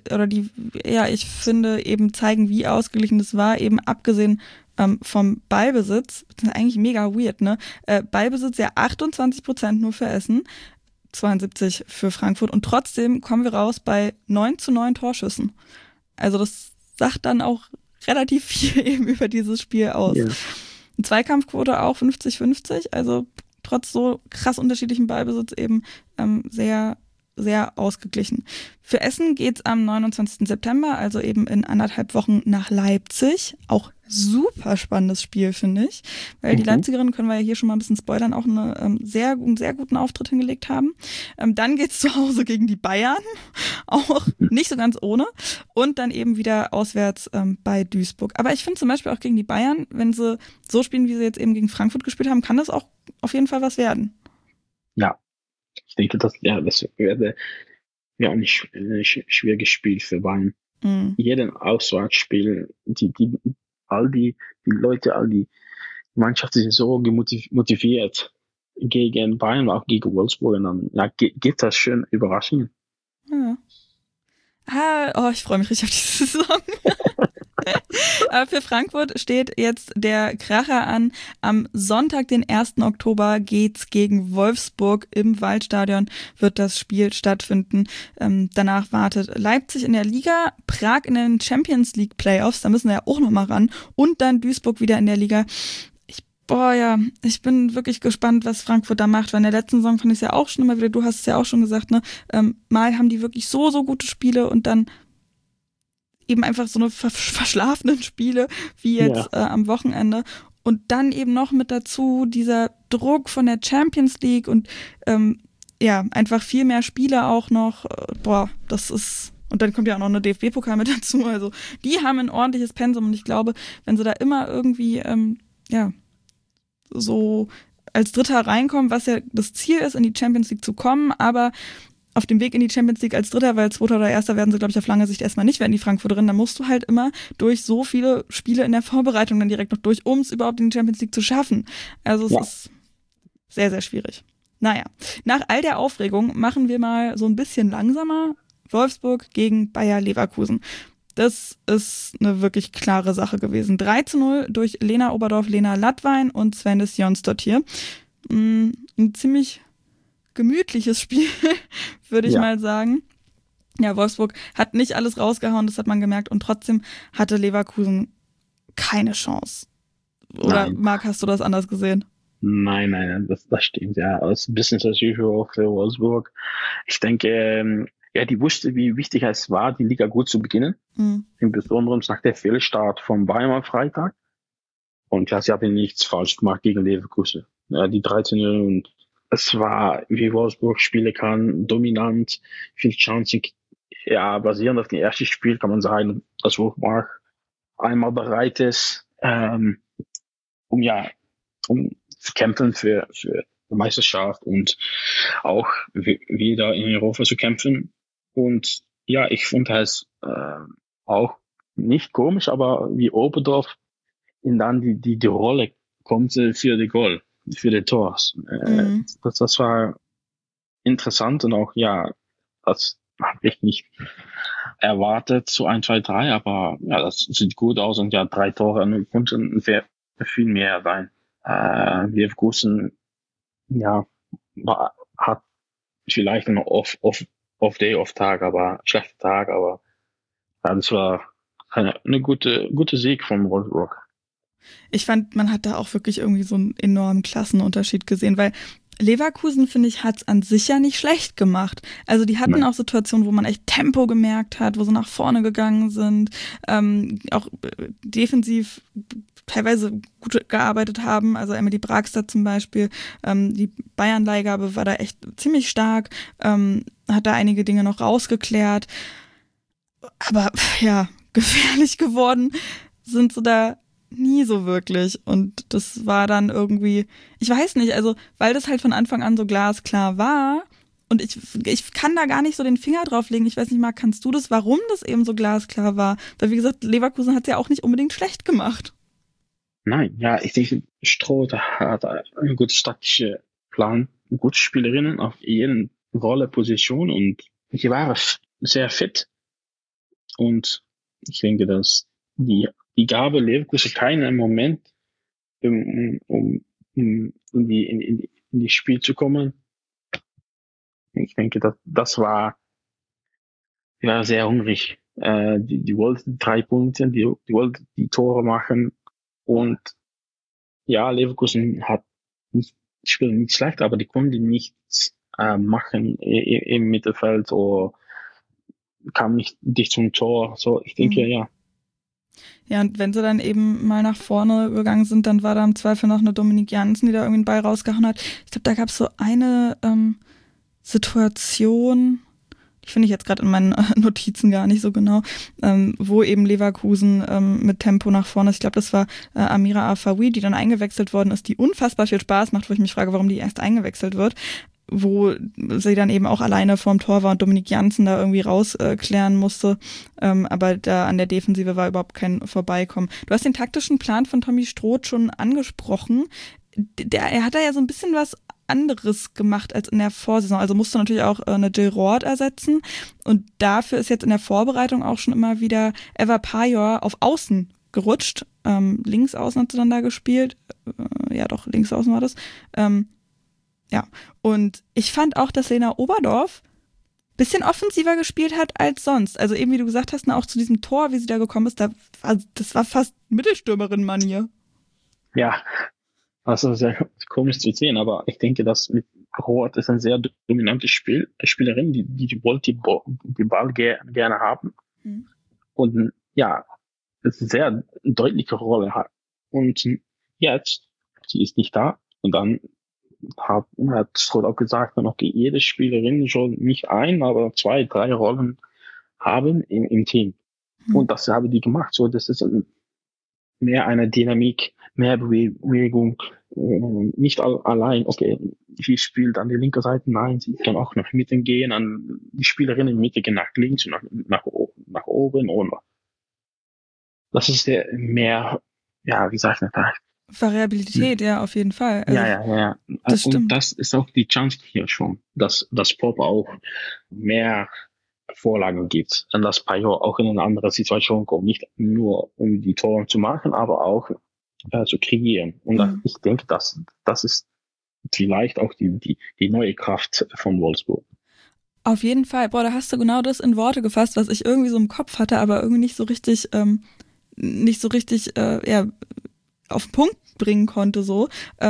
finde eben zeigen, wie ausgeglichen das war, eben abgesehen vom Ballbesitz. Das ist eigentlich mega weird, ne? Ballbesitz ja 28% nur für Essen, 72 für Frankfurt, und trotzdem kommen wir raus bei 9:9 Torschüssen. Also das sagt dann auch relativ viel eben über dieses Spiel aus. Yeah. Zweikampfquote auch 50-50, also trotz so krass unterschiedlichem Ballbesitz eben sehr, sehr ausgeglichen. Für Essen geht's am 29. September, also eben in 1,5 Wochen nach Leipzig. Auch super spannendes Spiel, finde ich, weil die Leipzigerinnen, können wir ja hier schon mal ein bisschen spoilern, auch einen sehr guten Auftritt hingelegt haben. Dann geht's zu Hause gegen die Bayern, auch nicht so ganz ohne, und dann eben wieder auswärts bei Duisburg. Aber ich finde zum Beispiel auch gegen die Bayern, wenn sie so spielen, wie sie jetzt eben gegen Frankfurt gespielt haben, kann das auch auf jeden Fall was werden. Ja. Ich denke, das wäre ein schwieriges Spiel für Bayern. Jeden Auswärtsspiel, all die Leute, all die Mannschaften sind so motiviert gegen Bayern, auch gegen Wolfsburg. Und dann gibt das schön Überraschungen. Ja. Ich freue mich richtig auf diese Saison. Aber für Frankfurt steht jetzt der Kracher an. Am Sonntag, den 1. Oktober, geht's gegen Wolfsburg. Im Waldstadion wird das Spiel stattfinden. Danach wartet Leipzig in der Liga, Prag in den Champions League Playoffs, da müssen wir ja auch nochmal ran, und dann Duisburg wieder in der Liga. Ich Boah, ja, ich bin wirklich gespannt, was Frankfurt da macht, weil in der letzten Saison fand ich es ja auch schon immer wieder, du hast es ja auch schon gesagt, ne, mal haben die wirklich so gute Spiele und dann eben einfach so eine verschlafenen Spiele, wie jetzt am Wochenende. Und dann eben noch mit dazu dieser Druck von der Champions League und einfach viel mehr Spiele auch noch. Boah, das ist... Und dann kommt ja auch noch eine DFB-Pokal mit dazu. Also die haben ein ordentliches Pensum und ich glaube, wenn sie da immer irgendwie so als Dritter reinkommen, was ja das Ziel ist, in die Champions League zu kommen, aber auf dem Weg in die Champions League als Dritter, weil Zweiter oder Erster werden sie, glaube ich, auf lange Sicht erstmal nicht werden, die Frankfurterin, dann musst du halt immer durch so viele Spiele in der Vorbereitung dann direkt noch durch, um es überhaupt in die Champions League zu schaffen. Also es ist sehr, sehr schwierig. Naja, nach all der Aufregung machen wir mal so ein bisschen langsamer. Wolfsburg gegen Bayer Leverkusen. Das ist eine wirklich klare Sache gewesen. 3:0 durch Lena Oberdorf, Lena Lattwein und Svennis Jonsdottir. Ein ziemlich gemütliches Spiel, würde ich mal sagen. Ja, Wolfsburg hat nicht alles rausgehauen, das hat man gemerkt. Und trotzdem hatte Leverkusen keine Chance. Oder Marc, hast du das anders gesehen? Nein, das stimmt. Ja, als Business as usual für Wolfsburg. Ich denke, die wusste, wie wichtig es war, die Liga gut zu beginnen. Im Besonderen nach der Fehlstart von Bayern am Freitag. Und ja, sie haben nichts falsch gemacht gegen Leverkusen. Ja, die 13-0 und es war, wie Wolfsburg spielen kann, dominant, viel Chancen. Ja, basierend auf dem ersten Spiel kann man sagen, dass Wolfsburg einmal bereit ist, um zu kämpfen für die Meisterschaft und auch wieder in Europa zu kämpfen. Und ja, ich fand es auch nicht komisch, aber wie Oberdorf in dann die Rolle kommt für die Goal, für die Tors. Das war interessant und auch, das habe ich nicht erwartet, so 1, 2, 3, aber ja, das sieht gut aus und 3 Tore konnten viel mehr sein. Leverkusen, hat vielleicht einen Off-Day-Off-Tag, aber schlechter Tag, aber das war eine gute Sieg von Wolfsburg. Ich fand, man hat da auch wirklich irgendwie so einen enormen Klassenunterschied gesehen, weil Leverkusen, finde ich, hat es an sich ja nicht schlecht gemacht. Also die hatten auch Situationen, wo man echt Tempo gemerkt hat, wo sie nach vorne gegangen sind, auch defensiv teilweise gut gearbeitet haben. Also Emily Bragstad zum Beispiel, die Bayern-Leihgabe war da echt ziemlich stark, hat da einige Dinge noch rausgeklärt. Aber ja, gefährlich geworden sind sie da nie so wirklich. Und das war dann irgendwie, ich weiß nicht, also weil das halt von Anfang an so glasklar war und ich kann da gar nicht so den Finger drauf legen. Ich weiß nicht, Marc, kannst du das, warum das eben so glasklar war? Weil wie gesagt, Leverkusen hat es ja auch nicht unbedingt schlecht gemacht. Nein, ja, ich denke, Stroh hat einen guten taktischen Plan, gute Spielerinnen auf jeder Rolle, Position und die waren sehr fit. Und ich denke, dass die Gabe Leverkusen keinen Moment, um in die Spiel zu kommen. Ich denke, das war sehr hungrig. Die wollten 3 Punkte, die wollten die Tore machen. Und ja, Leverkusen spielen nicht schlecht, aber die konnten nichts machen im Mittelfeld oder kam nicht dicht zum Tor. So, ich denke, ja. Ja, und wenn sie dann eben mal nach vorne gegangen sind, dann war da im Zweifel noch eine Dominik Janssen, die da irgendwie einen Ball rausgehauen hat. Ich glaube, da gab es so eine Situation, die finde ich jetzt gerade in meinen Notizen gar nicht so genau, wo eben Leverkusen mit Tempo nach vorne ist. Ich glaube, das war Amira Afawi, die dann eingewechselt worden ist, die unfassbar viel Spaß macht, wo ich mich frage, warum die erst eingewechselt wird, wo sie dann eben auch alleine vorm Tor war und Dominik Janssen da irgendwie rausklären musste. Aber da an der Defensive war überhaupt kein Vorbeikommen. Du hast den taktischen Plan von Tommy Stroth schon angesprochen. Er hat da ja so ein bisschen was anderes gemacht als in der Vorsaison. Also musste natürlich auch eine Jill Roth ersetzen. Und dafür ist jetzt in der Vorbereitung auch schon immer wieder Eva Pajor auf Außen gerutscht. Links außen hat sie dann da gespielt. Ja doch, links außen war das. Ja, und ich fand auch, dass Lena Oberdorf ein bisschen offensiver gespielt hat als sonst. Also eben, wie du gesagt hast, auch zu diesem Tor, wie sie da gekommen ist, das war fast Mittelstürmerin-Manier. Ja, Also sehr komisch zu sehen, aber ich denke, dass mit Roth ist ein sehr dominante Spielerin, die wollte die Ball gerne haben. Und ja, es eine sehr deutliche Rolle hat. Und jetzt, sie ist nicht da. Und dann hat Roth auch gesagt, okay, jede Spielerin soll nicht aber 2, 3 Rollen haben im Team. Und das habe die gemacht. So, das ist mehr eine Dynamik, mehr Bewegung, nicht allein, okay, sie spielt an die linke Seite, nein, sie kann auch nach Mitte gehen, an die Spielerin in Mitte gehen nach links und nach oben, oder das ist mehr, ja, wie sagt man das? Variabilität, ja, auf jeden Fall. Also, ja. Das und stimmt. das ist auch die Chance hier schon, dass Pop auch mehr Vorlagen gibt, und dass Payot auch in eine andere Situation kommt, nicht nur um die Tore zu machen, aber auch zu kreieren. Und ich denke, das ist vielleicht auch die neue Kraft von Wolfsburg. Auf jeden Fall. Boah, da hast du genau das in Worte gefasst, was ich irgendwie so im Kopf hatte, aber irgendwie nicht so richtig auf den Punkt bringen konnte, so.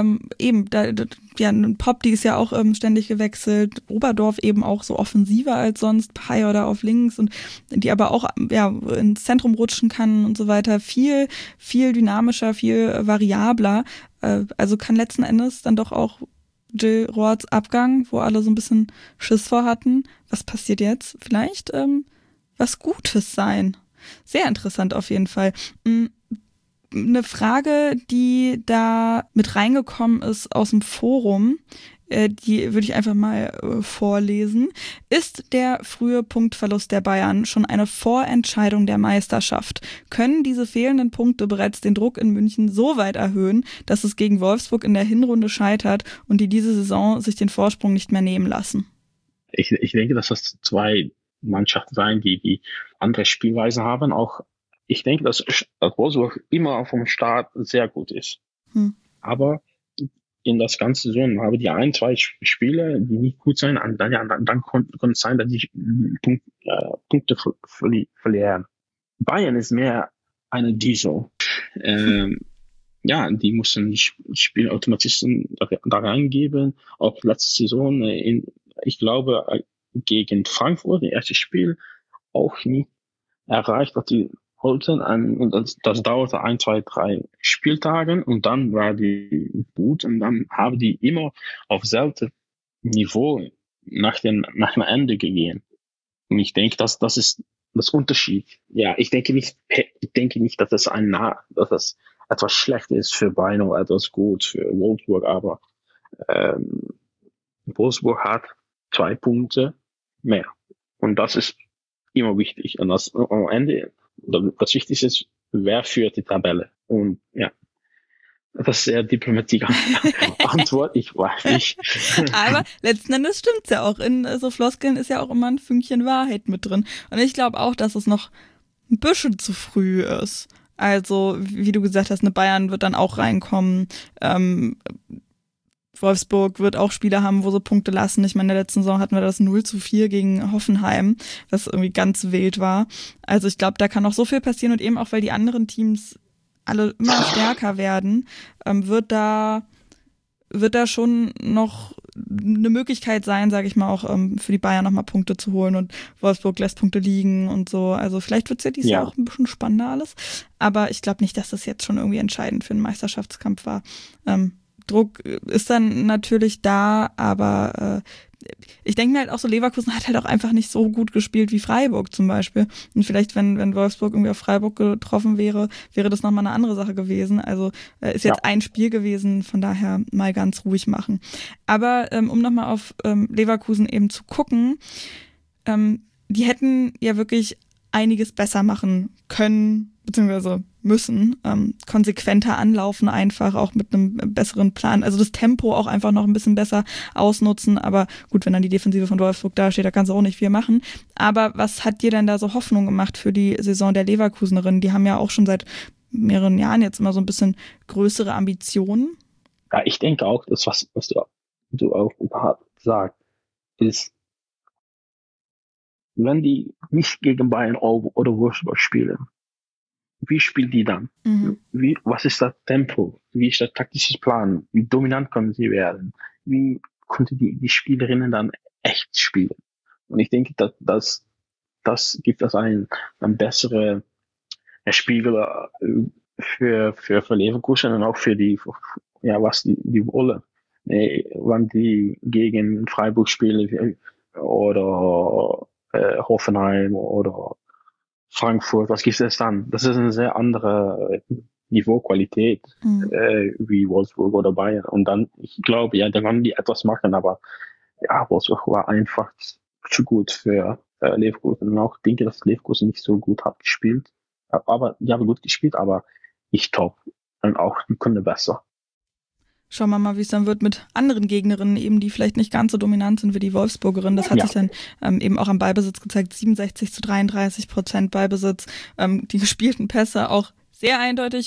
Ein Pop, die ist ja auch ständig gewechselt, Oberdorf eben auch so offensiver als sonst, Payot da auf links und die aber auch ins Zentrum rutschen kann und so weiter, viel, viel dynamischer, viel variabler, also kann letzten Endes dann doch auch Jill Roths Abgang, wo alle so ein bisschen Schiss vor hatten, was passiert jetzt? Vielleicht was Gutes sein. Sehr interessant auf jeden Fall. Eine Frage, die da mit reingekommen ist aus dem Forum, die würde ich einfach mal vorlesen. Ist der frühe Punktverlust der Bayern schon eine Vorentscheidung der Meisterschaft? Können diese fehlenden Punkte bereits den Druck in München so weit erhöhen, dass es gegen Wolfsburg in der Hinrunde scheitert und die diese Saison sich den Vorsprung nicht mehr nehmen lassen? Ich denke, dass das 2 Mannschaften sein, die andere Spielweise haben. Auch ich denke, dass Wolfsburg immer vom Start sehr gut ist. Aber in das ganze Saison haben die 1, 2 Spiele, die nicht gut sind, dann kann es sein, dass die Punkte verlieren. Bayern ist mehr eine Diesel. Die mussten die Spielautomatisten da reingeben. Auch letzte Saison, ich glaube, gegen Frankfurt, das erste Spiel, auch nie erreicht, was die wollten. Und das dauerte 1, 2, 3 Spieltagen und dann war die gut und dann haben die immer auf selbe Niveau nach dem Ende gegangen. Und ich denke, das ist das Unterschied. Ja, ich denke nicht, dass das etwas schlecht ist für Bayern oder etwas gut für Wolfsburg, aber Wolfsburg hat 2 Punkte mehr. Und das ist immer wichtig. Und das am Ende, das Wichtigste ist, wer führt die Tabelle. Und ja, das ist sehr diplomatische Antwort, ich weiß nicht. Aber letzten Endes stimmt's ja auch. In so Floskeln ist ja auch immer ein Fünkchen Wahrheit mit drin. Und ich glaube auch, dass es noch ein bisschen zu früh ist. Also, wie du gesagt hast, eine Bayern wird dann auch reinkommen. Wolfsburg wird auch Spiele haben, wo sie Punkte lassen. Ich meine, in der letzten Saison hatten wir das 0-4 gegen Hoffenheim, was irgendwie ganz wild war. Also ich glaube, da kann noch so viel passieren und eben auch, weil die anderen Teams alle immer stärker werden, wird da schon noch eine Möglichkeit sein, sage ich mal, auch für die Bayern nochmal Punkte zu holen und Wolfsburg lässt Punkte liegen und so. Also vielleicht wird's ja dieses Jahr auch ein bisschen spannender alles. Aber ich glaube nicht, dass das jetzt schon irgendwie entscheidend für einen Meisterschaftskampf war. Druck ist dann natürlich da, aber ich denke mir halt auch so, Leverkusen hat halt auch einfach nicht so gut gespielt wie Freiburg zum Beispiel. Und vielleicht, wenn Wolfsburg irgendwie auf Freiburg getroffen wäre das nochmal eine andere Sache gewesen. Also ist jetzt ein Spiel gewesen, von daher mal ganz ruhig machen. Aber um nochmal auf Leverkusen eben zu gucken, die hätten ja wirklich einiges besser machen können, beziehungsweise müssen, konsequenter anlaufen einfach, auch mit einem besseren Plan, also das Tempo auch einfach noch ein bisschen besser ausnutzen, aber gut, wenn dann die Defensive von Wolfsburg da steht, da kannst du auch nicht viel machen, aber was hat dir denn da so Hoffnung gemacht für die Saison der Leverkusenerinnen? Die haben ja auch schon seit mehreren Jahren jetzt immer so ein bisschen größere Ambitionen. Ja, ich denke auch, das, was du auch sagst, ist, wenn die nicht gegen Bayern oder Wolfsburg spielen, wie spielt die dann? Was ist das Tempo? Wie ist der taktische Plan? Wie dominant können sie werden? Wie konnten die Spielerinnen dann echt spielen? Und ich denke, das gibt das ein bessere Spiegel für Leverkusen und auch für was die wollen. Wenn die gegen Freiburg spielen oder Hoffenheim oder Frankfurt, was gibt es dann? Das ist eine sehr andere Niveauqualität wie Wolfsburg oder Bayern. Und dann, ich glaube, da werden die etwas machen, aber Wolfsburg war einfach zu gut für Leverkusen. Und auch denke, dass Leverkusen nicht so gut hat gespielt. Aber die haben gut gespielt, aber nicht top. Und auch, die können besser. Schauen wir mal, wie es dann wird mit anderen Gegnerinnen, eben die vielleicht nicht ganz so dominant sind wie die Wolfsburgerin. Das hat sich dann eben auch am Ballbesitz gezeigt. 67-33% Ballbesitz. Die gespielten Pässe auch sehr eindeutig.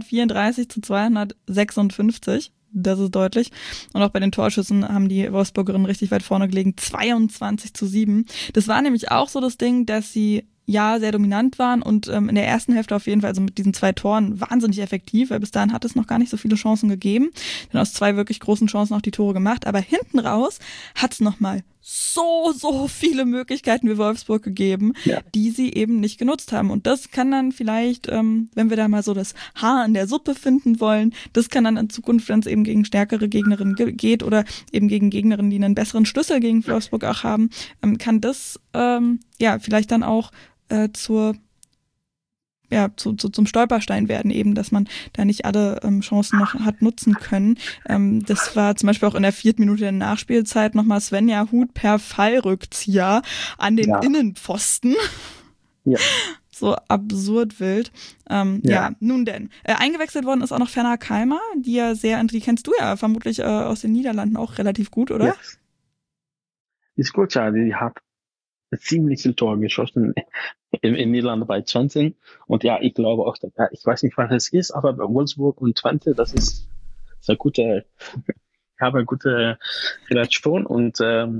534-256. Das ist deutlich. Und auch bei den Torschüssen haben die Wolfsburgerinnen richtig weit vorne gelegen. 22-7. Das war nämlich auch so das Ding, dass sie sehr dominant waren und in der ersten Hälfte auf jeden Fall, also mit diesen 2 Toren, wahnsinnig effektiv, weil bis dahin hat es noch gar nicht so viele Chancen gegeben. Dann aus 2 wirklich großen Chancen auch die Tore gemacht, aber hinten raus hat es nochmal so viele Möglichkeiten für Wolfsburg gegeben, die sie eben nicht genutzt haben. Und das kann dann vielleicht, wenn wir da mal so das Haar in der Suppe finden wollen, das kann dann in Zukunft, wenn es eben gegen stärkere Gegnerinnen geht oder eben gegen Gegnerinnen, die einen besseren Schlüssel gegen Wolfsburg auch haben, kann das vielleicht dann auch zum Stolperstein werden eben, dass man da nicht alle Chancen noch hat nutzen können. Das war zum Beispiel auch in der 4. Minute der Nachspielzeit nochmal Svenja Huth per Fallrückzieher an den Innenpfosten. Ja. So absurd wild. Nun denn. Eingewechselt worden ist auch noch Fenna Kalmar, die kennst du ja vermutlich aus den Niederlanden auch relativ gut, oder? Yes. Ist gut, ja. Die hat ziemlich viel Tor geschossen in Niederlande bei Twente. Und ich glaube auch, ich weiß nicht, was es ist, aber bei Wolfsburg und Twente, das ist eine gute Relation und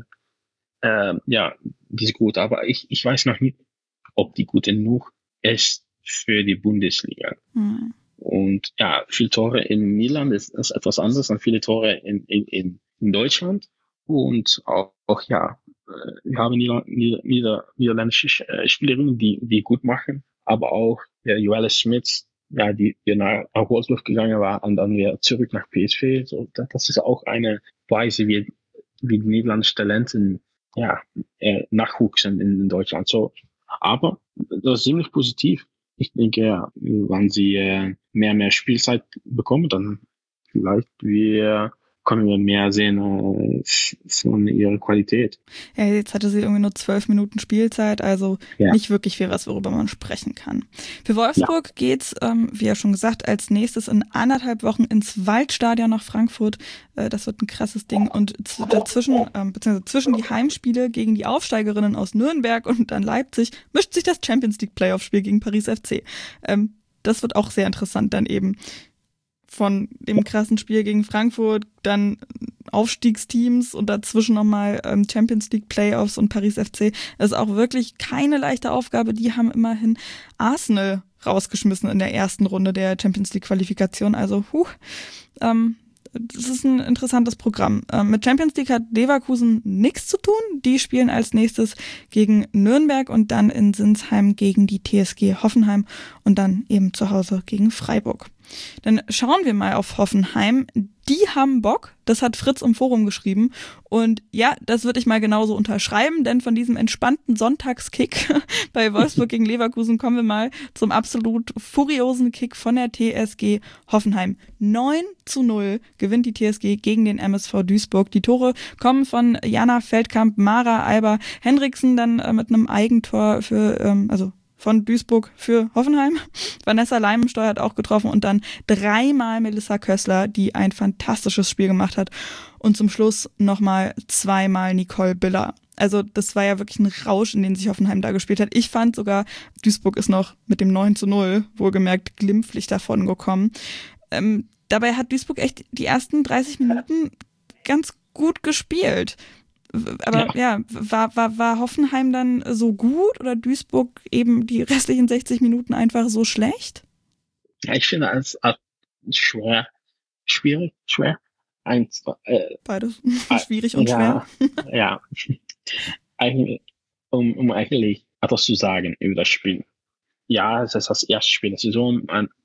die ist gut. Aber ich weiß noch nicht, ob die gut genug ist für die Bundesliga. Und viele Tore in Niederlande ist etwas anderes als viele Tore in Deutschland. Und auch wir haben niederländische Spielerinnen, die gut machen, aber auch Joelle Smits, die nach Wolfsburg gegangen war und dann wieder zurück nach PSV. So, das ist auch eine Weise, wie die niederländischen Talenten nachwuchsen in Deutschland. So, aber das ist ziemlich positiv. Ich denke, wenn sie mehr Spielzeit bekommen, dann vielleicht können wir mehr sehen von ihrer Qualität. Ja, jetzt hatte sie irgendwie nur 12 Minuten Spielzeit, also nicht wirklich viel, worüber man sprechen kann. Für Wolfsburg geht's, wie ja schon gesagt, als nächstes in 1,5 Wochen ins Waldstadion nach Frankfurt. Das wird ein krasses Ding. Und beziehungsweise zwischen die Heimspiele gegen die Aufsteigerinnen aus Nürnberg und dann Leipzig mischt sich das Champions League Playoff-Spiel gegen Paris FC. Das wird auch sehr interessant dann eben. Von dem krassen Spiel gegen Frankfurt, dann Aufstiegsteams und dazwischen nochmal Champions League Playoffs und Paris FC. Das ist auch wirklich keine leichte Aufgabe. Die haben immerhin Arsenal rausgeschmissen in der ersten Runde der Champions League Qualifikation. Also, das ist ein interessantes Programm. Mit Champions League hat Leverkusen nichts zu tun. Die spielen als nächstes gegen Nürnberg und dann in Sinsheim gegen die TSG Hoffenheim und dann eben zu Hause gegen Freiburg. Dann schauen wir mal auf Hoffenheim. Die haben Bock, das hat Fritz im Forum geschrieben. Und das würde ich mal genauso unterschreiben, denn von diesem entspannten Sonntagskick bei Wolfsburg gegen Leverkusen kommen wir mal zum absolut furiosen Kick von der TSG Hoffenheim. 9-0 gewinnt die TSG gegen den MSV Duisburg. Die Tore kommen von Jana Feldkamp, Mara Alba, Hendriksen dann mit einem Eigentor von Duisburg für Hoffenheim. Vanessa Leimensteuer hat auch getroffen und dann 3-mal Melissa Kössler, die ein fantastisches Spiel gemacht hat. Und zum Schluss nochmal 2-mal Nicole Biller. Also das war ja wirklich ein Rausch, in den sich Hoffenheim da gespielt hat. Ich fand sogar, Duisburg ist noch mit dem 9-0 wohlgemerkt glimpflich davon gekommen. Dabei hat Duisburg echt die ersten 30 Minuten ganz gut gespielt. Aber war Hoffenheim dann so gut oder Duisburg eben die restlichen 60 Minuten einfach so schlecht? Ja, ich finde es schwer. Beides. Schwierig und schwer. Ja. Eigentlich, um eigentlich etwas zu sagen über das Spiel. Ja, es ist das erste Spiel der Saison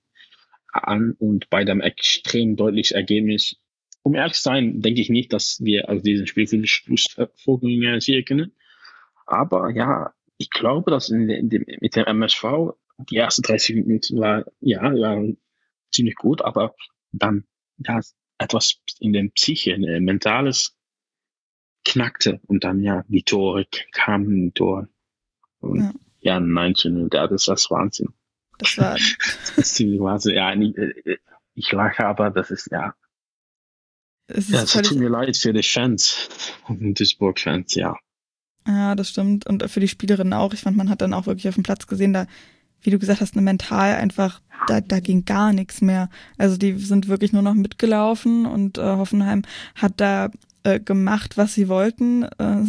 an und bei dem extrem deutlichen Ergebnis. Um ehrlich zu sein, denke ich nicht, dass wir aus diesem Spiel viele Schlussfolgerungen sehen können. Aber ja, ich glaube, dass mit dem MSV die ersten 30 Minuten waren ziemlich gut, aber dann etwas in den Psyche, Mentales knackte und dann die Tore kamen. Und 9-0, das ist Wahnsinn. Das ist ziemlich Wahnsinn. Ja, ich lache, aber das ist es tut mir leid für die Fans, Duisburg-Fans, ja. Ja, das stimmt. Und für die Spielerinnen auch. Ich fand, man hat dann auch wirklich auf dem Platz gesehen, da, wie du gesagt hast, mental einfach, da ging gar nichts mehr. Also die sind wirklich nur noch mitgelaufen und Hoffenheim hat da gemacht, was sie wollten.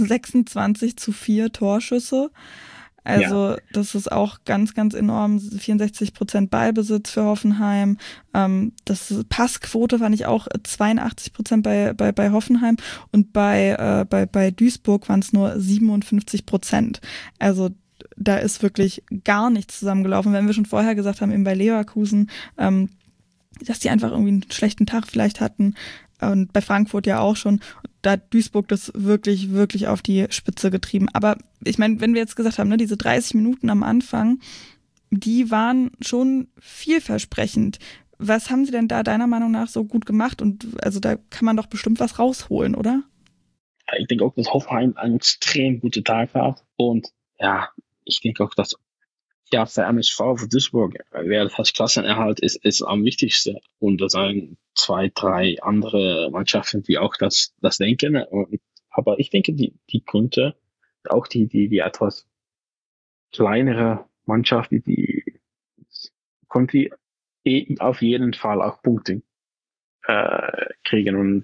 26-4 Torschüsse. Also das ist auch ganz, ganz enorm. 64% Ballbesitz für Hoffenheim. Das Passquote fand ich auch 82% bei Hoffenheim und bei Duisburg waren es nur 57%. Also da ist wirklich gar nichts zusammengelaufen. Wenn wir schon vorher gesagt haben, eben bei Leverkusen, dass die einfach irgendwie einen schlechten Tag vielleicht hatten, und bei Frankfurt ja auch schon, da hat Duisburg das wirklich, wirklich auf die Spitze getrieben. Aber ich meine, wenn wir jetzt gesagt haben, ne, diese 30 Minuten am Anfang, die waren schon vielversprechend. Was haben sie denn da deiner Meinung nach so gut gemacht? Und also da kann man doch bestimmt was rausholen, oder? Ich denke auch, dass Hoffenheim einen extrem guten Tag hat. Und ja, ich denke auch, dass für MSV, für Duisburg, wäre das Klassenerhalt ist am wichtigsten. Und da sind 2, 3 andere Mannschaften, die auch das denken. Aber ich denke, die könnte auch die etwas kleinere Mannschaft, die konnte auf jeden Fall auch Punkte kriegen. Und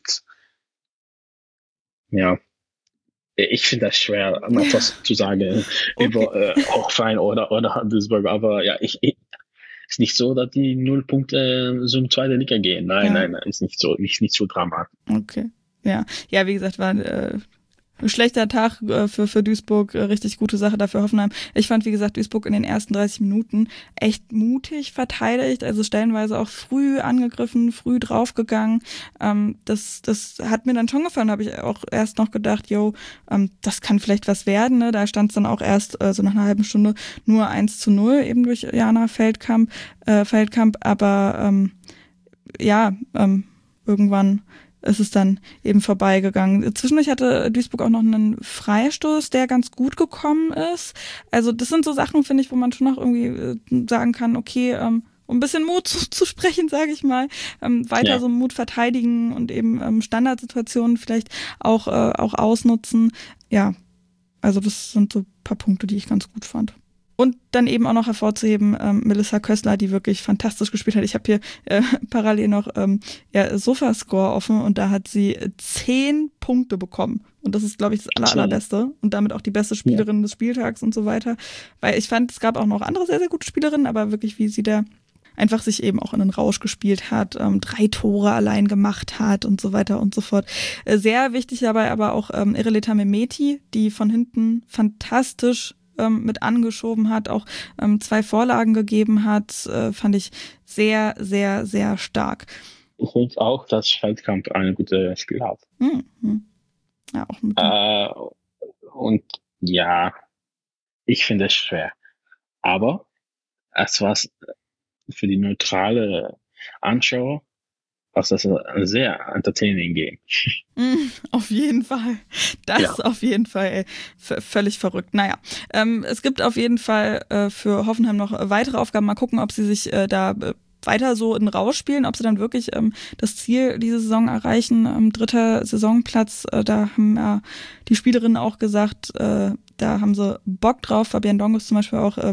ja, ich finde das schwer, etwas zu sagen über Hoffenheim oder Duisburg, aber ja, ist nicht so, dass die 0 Punkte so in die zweite Liga gehen. Nein, ist nicht so dramatisch. Okay, ja, wie gesagt, war ein schlechter Tag für Duisburg, richtig gute Sache dafür Hoffenheim. Ich fand, wie gesagt, Duisburg in den ersten 30 Minuten echt mutig verteidigt, also stellenweise auch früh angegriffen, früh draufgegangen. Das hat mir dann schon gefallen, habe ich auch erst noch gedacht, das kann vielleicht was werden. Ne? Da stand es dann auch erst so nach einer halben Stunde nur 1-0 eben durch Jana Feldkamp, aber irgendwann ist es dann eben vorbeigegangen. Zwischendurch hatte Duisburg auch noch einen Freistoß, der ganz gut gekommen ist. Also das sind so Sachen, finde ich, wo man schon noch irgendwie sagen kann, okay, um ein bisschen Mut zu sprechen, sage ich mal, weiter so Mut verteidigen und eben Standardsituationen vielleicht auch ausnutzen. Ja, also das sind so ein paar Punkte, die ich ganz gut fand. Und dann eben auch noch hervorzuheben, Melissa Kössler, die wirklich fantastisch gespielt hat. Ich habe hier parallel noch Sofascore offen und da hat sie 10 Punkte bekommen. Und das ist, glaube ich, das Allerbeste. Und damit auch die beste Spielerin des Spieltags und so weiter. Weil ich fand, es gab auch noch andere sehr, sehr gute Spielerinnen, aber wirklich, wie sie da einfach sich eben auch in den Rausch gespielt hat, 3 Tore allein gemacht hat und so weiter und so fort. Sehr wichtig dabei aber auch Ireleta Mehmeti, die von hinten fantastisch mit angeschoben hat, auch 2 Vorlagen gegeben hat, fand ich sehr, sehr, sehr stark. Ich finde auch, dass Feldkamp ein gutes Spiel hat. Mhm. Ja, auch und ja, ich finde es schwer. Aber es war für die neutrale Anschauer, was das ein sehr entertaining Game. Auf jeden Fall. Das auf jeden Fall völlig verrückt. Naja, es gibt auf jeden Fall für Hoffenheim noch weitere Aufgaben. Mal gucken, ob sie sich da weiter so in Rausch spielen, ob sie dann wirklich das Ziel diese Saison erreichen, 3. Saisonplatz. Da haben die Spielerinnen auch gesagt, da haben sie Bock drauf. Fabienne Dongus zum Beispiel auch,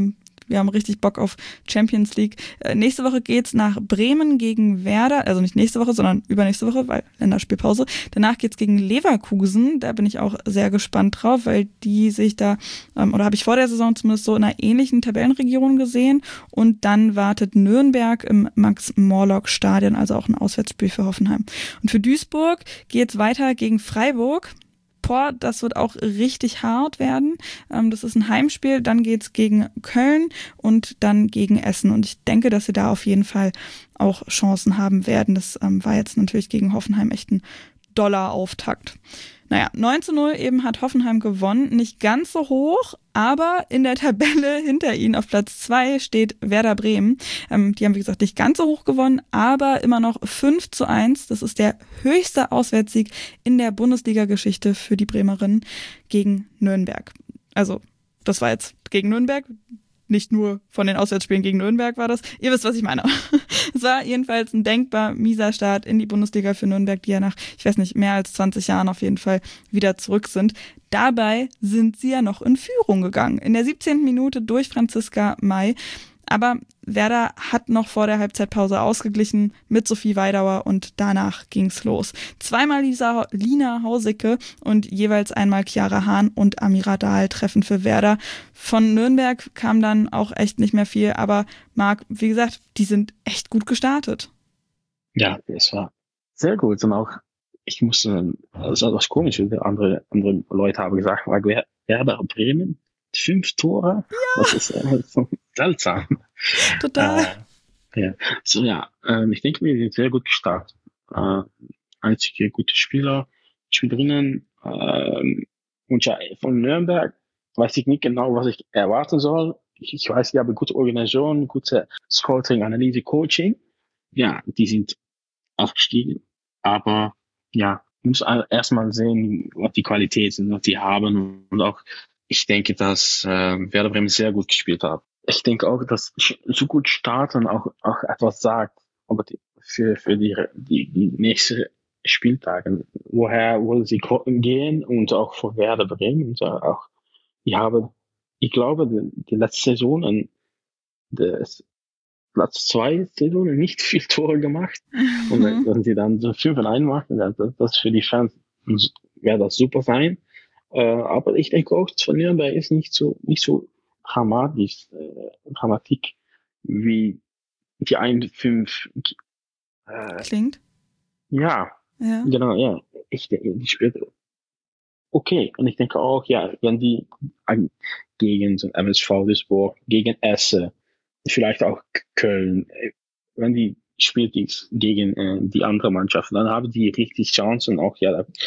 wir haben richtig Bock auf Champions League. Nächste Woche geht's nach Bremen gegen Werder, also nicht nächste Woche, sondern übernächste Woche, weil Länderspielpause. Danach geht's gegen Leverkusen, da bin ich auch sehr gespannt drauf, weil die sich da, oder habe ich vor der Saison zumindest so in einer ähnlichen Tabellenregion gesehen. Und dann wartet Nürnberg im Max-Morlock-Stadion, also auch ein Auswärtsspiel für Hoffenheim. Und für Duisburg geht's weiter gegen Freiburg. Boah, das wird auch richtig hart werden. Das ist ein Heimspiel, dann geht's gegen Köln und dann gegen Essen. Und ich denke, dass sie da auf jeden Fall auch Chancen haben werden. Das war jetzt natürlich gegen Hoffenheim echt ein doller Auftakt. Naja, 9:0 eben hat Hoffenheim gewonnen, nicht ganz so hoch, aber in der Tabelle hinter ihnen auf Platz 2 steht Werder Bremen. Die haben, wie gesagt, nicht ganz so hoch gewonnen, aber immer noch 5:1. Das ist der höchste Auswärtssieg in der Bundesliga-Geschichte für die Bremerinnen gegen Nürnberg. Also, das war jetzt gegen Nürnberg. Nicht nur von den Auswärtsspielen gegen Nürnberg war das. Ihr wisst, was ich meine. Es war jedenfalls ein denkbar mieser Start in die Bundesliga für Nürnberg, die ja nach, ich weiß nicht, mehr als 20 Jahren auf jeden Fall wieder zurück sind. Dabei sind sie ja noch in Führung gegangen. In der 17. Minute durch Franziska May. Aber Werder hat noch vor der Halbzeitpause ausgeglichen mit Sophie Weidauer und danach ging's los. Zweimal Lina Hausicke und jeweils einmal Chiara Hahn und Amira Dahl treffen für Werder. Von Nürnberg kam dann auch echt nicht mehr viel, aber Marc, wie gesagt, die sind echt gut gestartet. Ja, es war sehr gut und auch, ich musste, das war was komisch, andere Leute haben gesagt, Werder Bremen, 5 Tore, ja. Das ist so seltsam. Total. Ja. So, ich denke, wir sind sehr gut gestartet. Einzige gute Spielerinnen, und ja, von Nürnberg weiß ich nicht genau, was ich erwarten soll. Ich weiß, die haben gute Organisation, gute Scouting, Analyse, Coaching. Ja, die sind aufgestiegen, aber ja, muss erstmal sehen, was die Qualität sind, was die haben und auch, ich denke, dass Werder Bremen sehr gut gespielt hat. Ich denke auch, dass so gut starten auch etwas sagt, aber für die nächsten Spieltage, woher wollen sie gehen und auch für Werder Bremen und auch, ich glaube, die letzte Saison, das Platz 2 Saison nicht viel Tore gemacht. Und wenn sie dann so 5-1 machen, das für die Fans wäre das super sein. Aber ich denke auch, von Nürnberg ist nicht so Dramatik wie die 1-5 klingt. Ja, genau, ja. Ich denke, die spielt okay. Und ich denke auch, ja, wenn die gegen so MSV Duisburg, gegen Essen, vielleicht auch Köln, wenn die spielt gegen die andere Mannschaft, dann haben die richtig Chancen auch,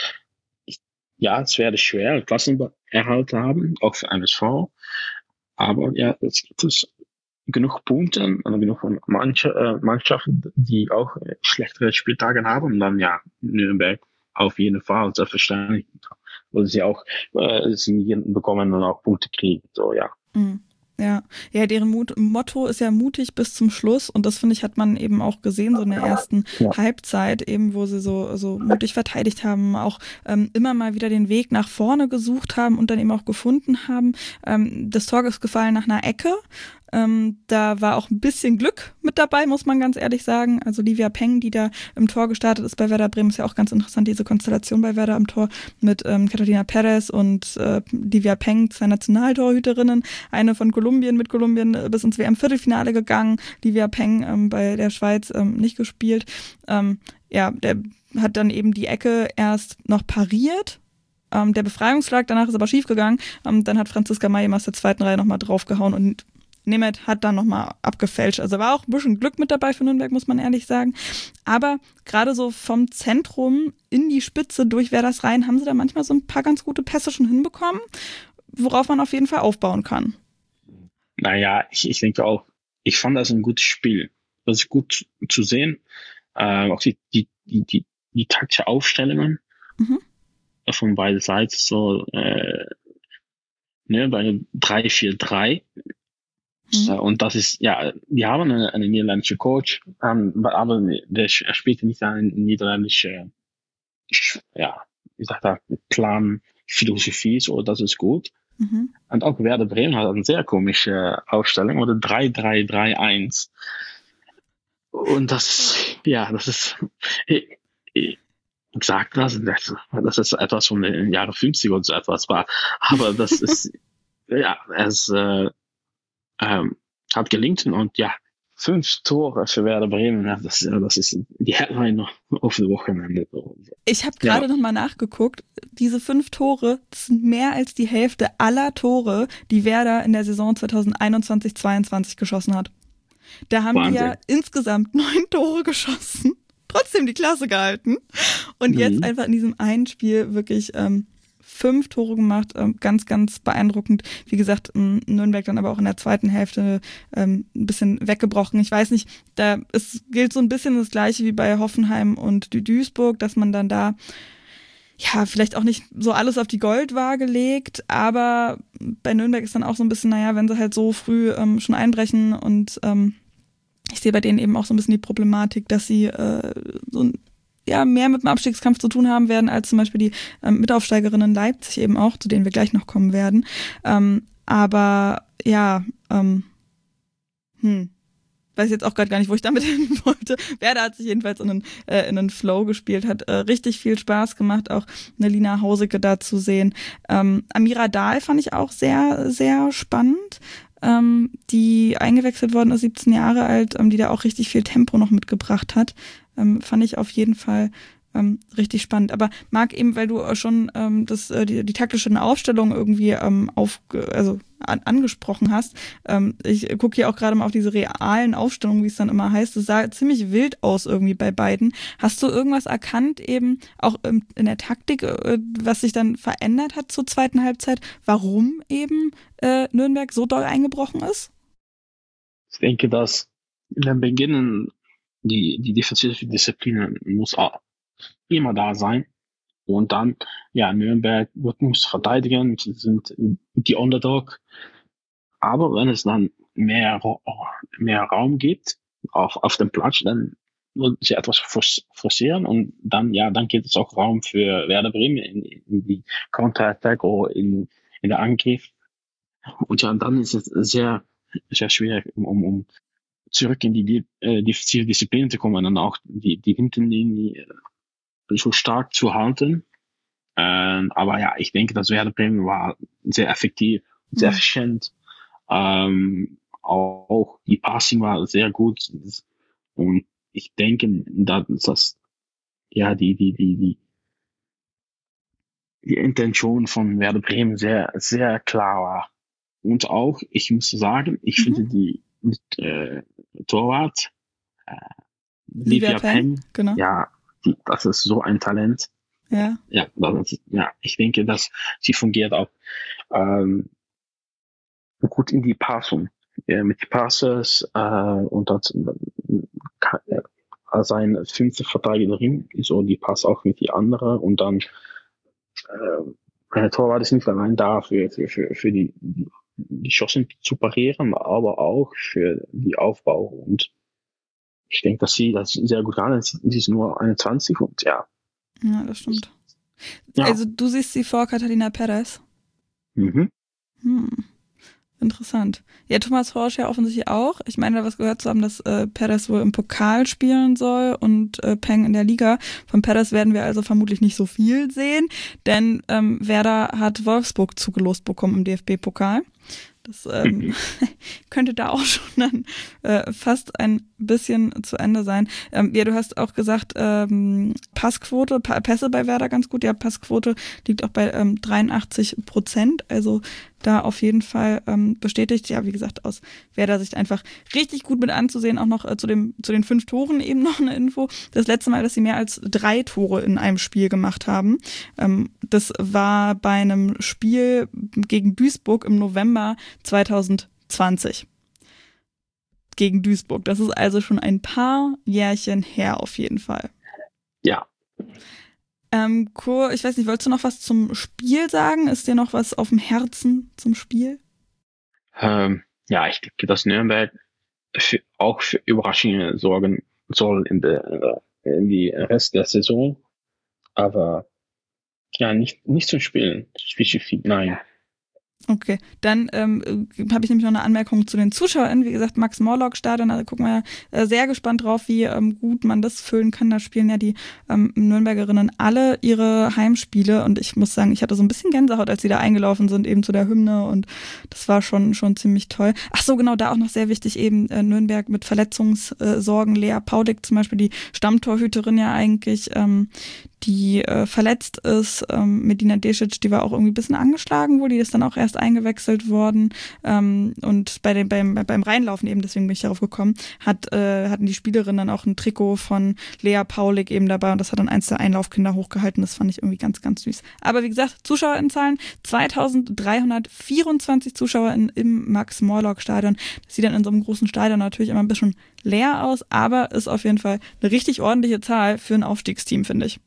es werde schwer, Klassenerhalt haben, auch für MSV. Aber ja, es gibt genug Punkte und genug von Mannschaften, die auch schlechtere Spieltage haben. Und dann Nürnberg auf jeden Fall, selbstverständlich, weil sie auch Siegen bekommen und auch Punkte kriegen. So, ja. Mhm. Ja, deren Motto ist ja mutig bis zum Schluss und das, finde ich, hat man eben auch gesehen, so in der ersten Halbzeit eben, wo sie so mutig verteidigt haben, auch immer mal wieder den Weg nach vorne gesucht haben und dann eben auch gefunden haben. Das Tor ist gefallen nach einer Ecke. Da war auch ein bisschen Glück mit dabei, muss man ganz ehrlich sagen. Also Livia Peng, die da im Tor gestartet ist bei Werder Bremen, ist ja auch ganz interessant, diese Konstellation bei Werder im Tor mit Catalina Perez und Livia Peng, 2 Nationaltorhüterinnen. Eine von Kolumbien, mit Kolumbien bis ins WM-Viertelfinale gegangen. Livia Peng bei der Schweiz nicht gespielt. Der hat dann eben die Ecke erst noch pariert. Der Befreiungsschlag, danach ist aber schief gegangen. Dann hat Franziska May aus der 2. Reihe nochmal draufgehauen und Nemeth hat dann nochmal abgefälscht. Also war auch ein bisschen Glück mit dabei für Nürnberg, muss man ehrlich sagen. Aber gerade so vom Zentrum in die Spitze durch Werders rein haben sie da manchmal so ein paar ganz gute Pässe schon hinbekommen, worauf man auf jeden Fall aufbauen kann. Naja, ich denke auch, ich fand das ein gutes Spiel. Das ist gut zu sehen. Auch die taktische Aufstellungen von beiden Seiten, so bei 3-4-3. Und das ist, wir haben einen niederländischen Coach, aber der spielte nicht eine niederländische, Plan, Philosophie, so, das ist gut. Und auch Werder Bremen hat eine sehr komische Aufstellung, oder 3-3-3-1. Und das ist, ich sag das ist etwas von den Jahren 50 oder so etwas war. Aber das ist, es hat gelingt und 5 Tore für Werder Bremen, das ist die Headline auf dem Wochenende. Ich habe gerade noch mal nachgeguckt, diese 5 Tore, das sind mehr als die Hälfte aller Tore, die Werder in der Saison 2021-22 geschossen hat. Da haben die ja insgesamt 9 Tore geschossen, trotzdem die Klasse gehalten und jetzt einfach in diesem einen Spiel wirklich 5 Tore gemacht, ganz, ganz beeindruckend. Wie gesagt, Nürnberg dann aber auch in der zweiten Hälfte ein bisschen weggebrochen. Ich weiß nicht, gilt so ein bisschen das Gleiche wie bei Hoffenheim und Duisburg, dass man dann da vielleicht auch nicht so alles auf die Goldwaage legt, aber bei Nürnberg ist dann auch so ein bisschen, wenn sie halt so früh schon einbrechen und ich sehe bei denen eben auch so ein bisschen die Problematik, dass sie mehr mit dem Abstiegskampf zu tun haben werden, als zum Beispiel die Mitaufsteigerinnen Leipzig eben auch, zu denen wir gleich noch kommen werden. Weiß jetzt auch gerade gar nicht, wo ich damit hin wollte. Werder hat sich jedenfalls in einen Flow gespielt, hat richtig viel Spaß gemacht, auch eine Lina Hausicke da zu sehen. Amira Dahl fand ich auch sehr, sehr spannend, die eingewechselt worden ist, 17 Jahre alt, die da auch richtig viel Tempo noch mitgebracht hat. Fand ich auf jeden Fall richtig spannend. Aber Marc, eben weil du schon die taktische Aufstellung irgendwie angesprochen hast, ich gucke hier auch gerade mal auf diese realen Aufstellungen, wie es dann immer heißt. Es sah ziemlich wild aus irgendwie bei beiden. Hast du irgendwas erkannt, eben auch in der Taktik, was sich dann verändert hat zur zweiten Halbzeit, warum eben Nürnberg so doll eingebrochen ist? Ich denke, dass in dem Beginn die defensive Disziplin muss auch immer da sein. Und dann, Nürnberg muss verteidigen, sie sind die Underdog. Aber wenn es dann mehr Raum gibt auf dem Platz, dann wird sie etwas forcieren und dann gibt es auch Raum für Werder Bremen in die Counter-Attack oder in der Angriff. Und dann ist es sehr, sehr schwierig, um zurück in die defensive Disziplin zu kommen und dann auch die Hinterlinie so stark zu halten. Aber ich denke, dass Werder Bremen war sehr effektiv, sehr effizient. Auch die Passing war sehr gut. Und ich denke, dass die Intention von Werder Bremen sehr, sehr klar war. Und auch, ich muss sagen, ich finde die Torwart Livia Peng, genau. Das ist so ein Talent. Ja. Ich denke, dass sie fungiert auch gut in die Passung. Mit die Passes und das als ein 5. Verteidigerin, so die passt auch mit die andere und dann eine Torwart ist nicht allein da für die Chancen zu parieren, aber auch für die Aufbau. Und ich denke, dass sie das sehr gut kann. Sie ist nur 21 und Ja, das stimmt. Ja. Also du siehst sie vor Catalina Perez? Interessant. Ja, Thomas Horsch ja offensichtlich auch. Ich meine, da was gehört zu haben, dass Perez wohl im Pokal spielen soll und Peng in der Liga. Von Perez werden wir also vermutlich nicht so viel sehen, denn Werder hat Wolfsburg zugelost bekommen im DFB-Pokal. Das könnte da auch schon dann fast ein bisschen zu Ende sein. Du hast auch gesagt, Passquote, Pässe bei Werder ganz gut. Ja, Passquote liegt auch bei 83%. Also da auf jeden Fall bestätigt. Ja, wie gesagt, aus Werder-Sicht einfach richtig gut mit anzusehen. Auch noch zu den 5 Toren eben noch eine Info. Das letzte Mal, dass sie mehr als 3 Tore in einem Spiel gemacht haben. Das war bei einem Spiel gegen Duisburg im November 2020. Gegen Duisburg. Das ist also schon ein paar Jährchen her auf jeden Fall. Ja. Ich weiß nicht, wolltest du noch was zum Spiel sagen? Ist dir noch was auf dem Herzen zum Spiel? Ich denke, dass Nürnberg auch für Überraschungen sorgen soll in die Rest der Saison. Aber nicht zum Spielen. Spezifisch, nein. Okay, dann habe ich nämlich noch eine Anmerkung zu den Zuschauern. Wie gesagt, Max-Morlock-Stadion, da gucken wir sehr gespannt drauf, wie gut man das füllen kann. Da spielen ja die Nürnbergerinnen alle ihre Heimspiele und ich muss sagen, ich hatte so ein bisschen Gänsehaut, als sie da eingelaufen sind, eben zu der Hymne und das war schon ziemlich toll. Ach so, genau, da auch noch sehr wichtig eben Nürnberg mit Verletzungssorgen. Lea Paulik zum Beispiel, die Stammtorhüterin ja eigentlich, die verletzt ist. Medina Desic, die war auch irgendwie ein bisschen angeschlagen wohl, die ist dann auch erst eingewechselt worden. Und beim Reinlaufen eben, deswegen bin ich darauf gekommen, hatten die Spielerinnen dann auch ein Trikot von Lea Paulik eben dabei und das hat dann eins der Einlaufkinder hochgehalten. Das fand ich irgendwie ganz, ganz süß. Aber wie gesagt, Zuschauerinnenzahlen, 2324 Zuschauer im Max-Morlock-Stadion. Das sieht dann in so einem großen Stadion natürlich immer ein bisschen leer aus, aber ist auf jeden Fall eine richtig ordentliche Zahl für ein Aufstiegsteam, finde ich.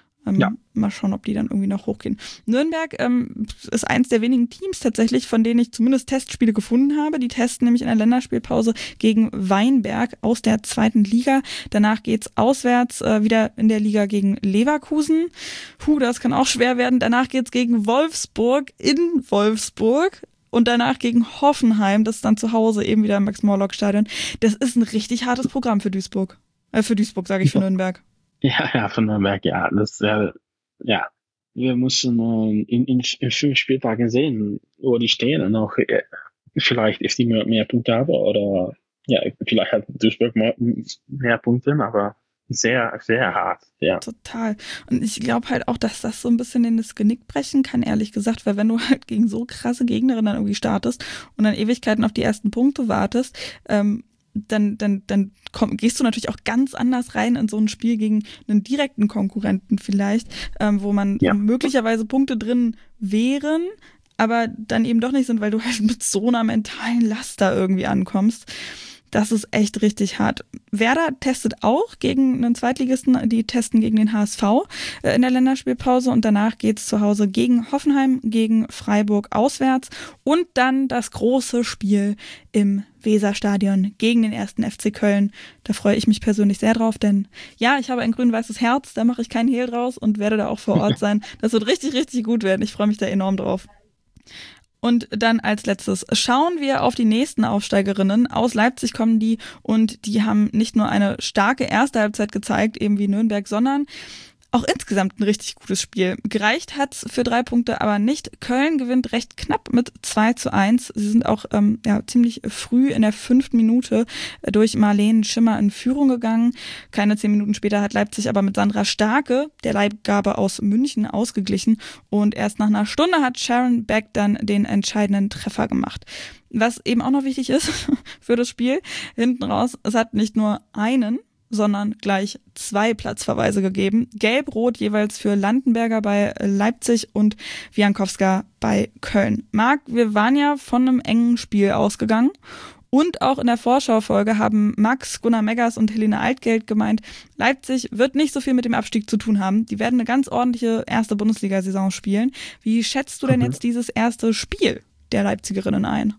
Mal schauen, ob die dann irgendwie noch hochgehen. Nürnberg ist eins der wenigen Teams tatsächlich, von denen ich zumindest Testspiele gefunden habe. Die testen nämlich in der Länderspielpause gegen Weinberg aus der 2. Liga. Danach geht's auswärts wieder in der Liga gegen Leverkusen. Das kann auch schwer werden. Danach geht's gegen Wolfsburg in Wolfsburg. Und danach gegen Hoffenheim, das ist dann zu Hause eben wieder im Max-Morlock-Stadion. Das ist ein richtig hartes Programm für Duisburg. Für Nürnberg. Ja, von Nürnberg, ja. Das ja. Wir müssen in 5 Spieltagen sehen, wo die stehen und auch vielleicht ist die mehr Punkte haben oder ja, vielleicht hat Duisburg mehr Punkte, aber sehr, sehr hart, ja. Total. Und ich glaube halt auch, dass das so ein bisschen in das Genick brechen kann, ehrlich gesagt, weil wenn du halt gegen so krasse Gegnerinnen dann irgendwie startest und dann Ewigkeiten auf die ersten Punkte wartest, dann gehst du natürlich auch ganz anders rein in so ein Spiel gegen einen direkten Konkurrenten vielleicht, wo man möglicherweise Punkte drin wären, aber dann eben doch nicht sind, weil du halt mit so einer mentalen Last da irgendwie ankommst. Das ist echt richtig hart. Werder testet auch gegen einen Zweitligisten, die testen gegen den HSV in der Länderspielpause und danach geht's zu Hause gegen Hoffenheim, gegen Freiburg auswärts und dann das große Spiel im Weserstadion gegen den 1. FC Köln. Da freue ich mich persönlich sehr drauf, denn ja, ich habe ein grün-weißes Herz, da mache ich keinen Hehl draus und werde da auch vor Ort sein. Das wird richtig, richtig gut werden. Ich freue mich da enorm drauf. Und dann als letztes schauen wir auf die nächsten Aufsteigerinnen. Aus Leipzig kommen die und die haben nicht nur eine starke erste Halbzeit gezeigt, eben wie Nürnberg, sondern auch insgesamt ein richtig gutes Spiel. Gereicht hat's für 3 Punkte, aber nicht. Köln gewinnt recht knapp mit 2:1. Sie sind auch ziemlich früh in der 5. Minute durch Marlene Schimmer in Führung gegangen. Keine 10 Minuten später hat Leipzig aber mit Sandra Starke, der Leihgabe aus München, ausgeglichen. Und erst nach einer Stunde hat Sharon Beck dann den entscheidenden Treffer gemacht. Was eben auch noch wichtig ist für das Spiel, hinten raus, es hat nicht nur einen, sondern gleich 2 Platzverweise gegeben. Gelb-Rot jeweils für Landenberger bei Leipzig und Wiankowska bei Köln. Marc, wir waren ja von einem engen Spiel ausgegangen und auch in der Vorschaufolge haben Max, Gunnar Meggers und Helene Altgeld gemeint, Leipzig wird nicht so viel mit dem Abstieg zu tun haben. Die werden eine ganz ordentliche erste Bundesliga-Saison spielen. Wie schätzt du denn jetzt dieses erste Spiel der Leipzigerinnen ein?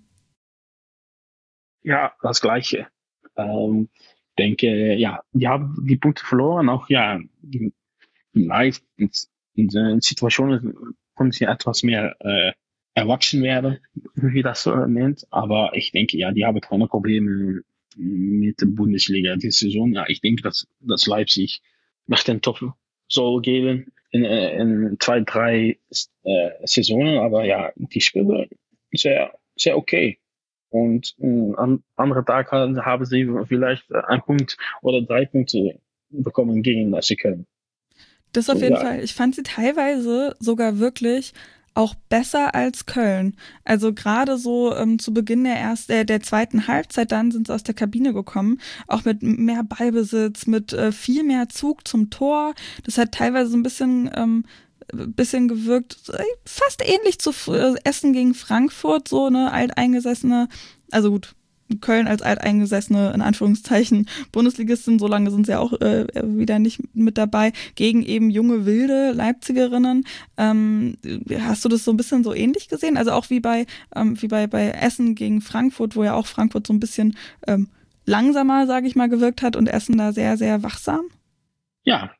Ja, das Gleiche. Denke, ja, die haben die Punkte verloren, auch ja, vielleicht in Situationen können sie etwas mehr erwachsen werden, wie das so nennt, aber ich denke, ja, die haben keine Probleme mit der Bundesliga diese Saison. Ja, ich denke, dass Leipzig nach den Top soll geben in 2, 3 Saisonen, aber ja, die spielen sehr, sehr okay. Und am anderen Tag haben sie vielleicht 1 Punkt oder 3 Punkte bekommen gegen FC Köln. Das auf jeden Fall. Ich fand sie teilweise sogar wirklich auch besser als Köln. Also gerade so zu Beginn der zweiten Halbzeit dann sind sie aus der Kabine gekommen, auch mit mehr Ballbesitz, mit viel mehr Zug zum Tor. Das hat teilweise so ein bisschen gewirkt, fast ähnlich zu Essen gegen Frankfurt, so eine alteingesessene, also gut, Köln als alteingesessene, in Anführungszeichen, Bundesligistin, so lange sind sie auch wieder nicht mit dabei, gegen eben junge, wilde Leipzigerinnen. Hast du das so ein bisschen so ähnlich gesehen? Also auch wie bei Essen gegen Frankfurt, wo ja auch Frankfurt so ein bisschen langsamer, sage ich mal, gewirkt hat und Essen da sehr, sehr wachsam? Ja,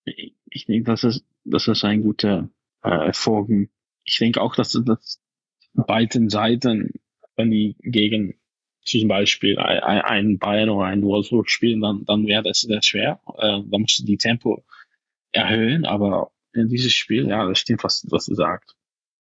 ich denke, das ist ein guter Erfolg. Ich denke auch, dass beiden Seiten, wenn die gegen zum Beispiel ein Bayern oder ein Wolfsburg spielen, dann wäre das sehr schwer. Dann musst du die Tempo erhöhen, aber in dieses Spiel, ja, das stimmt, was du sagst.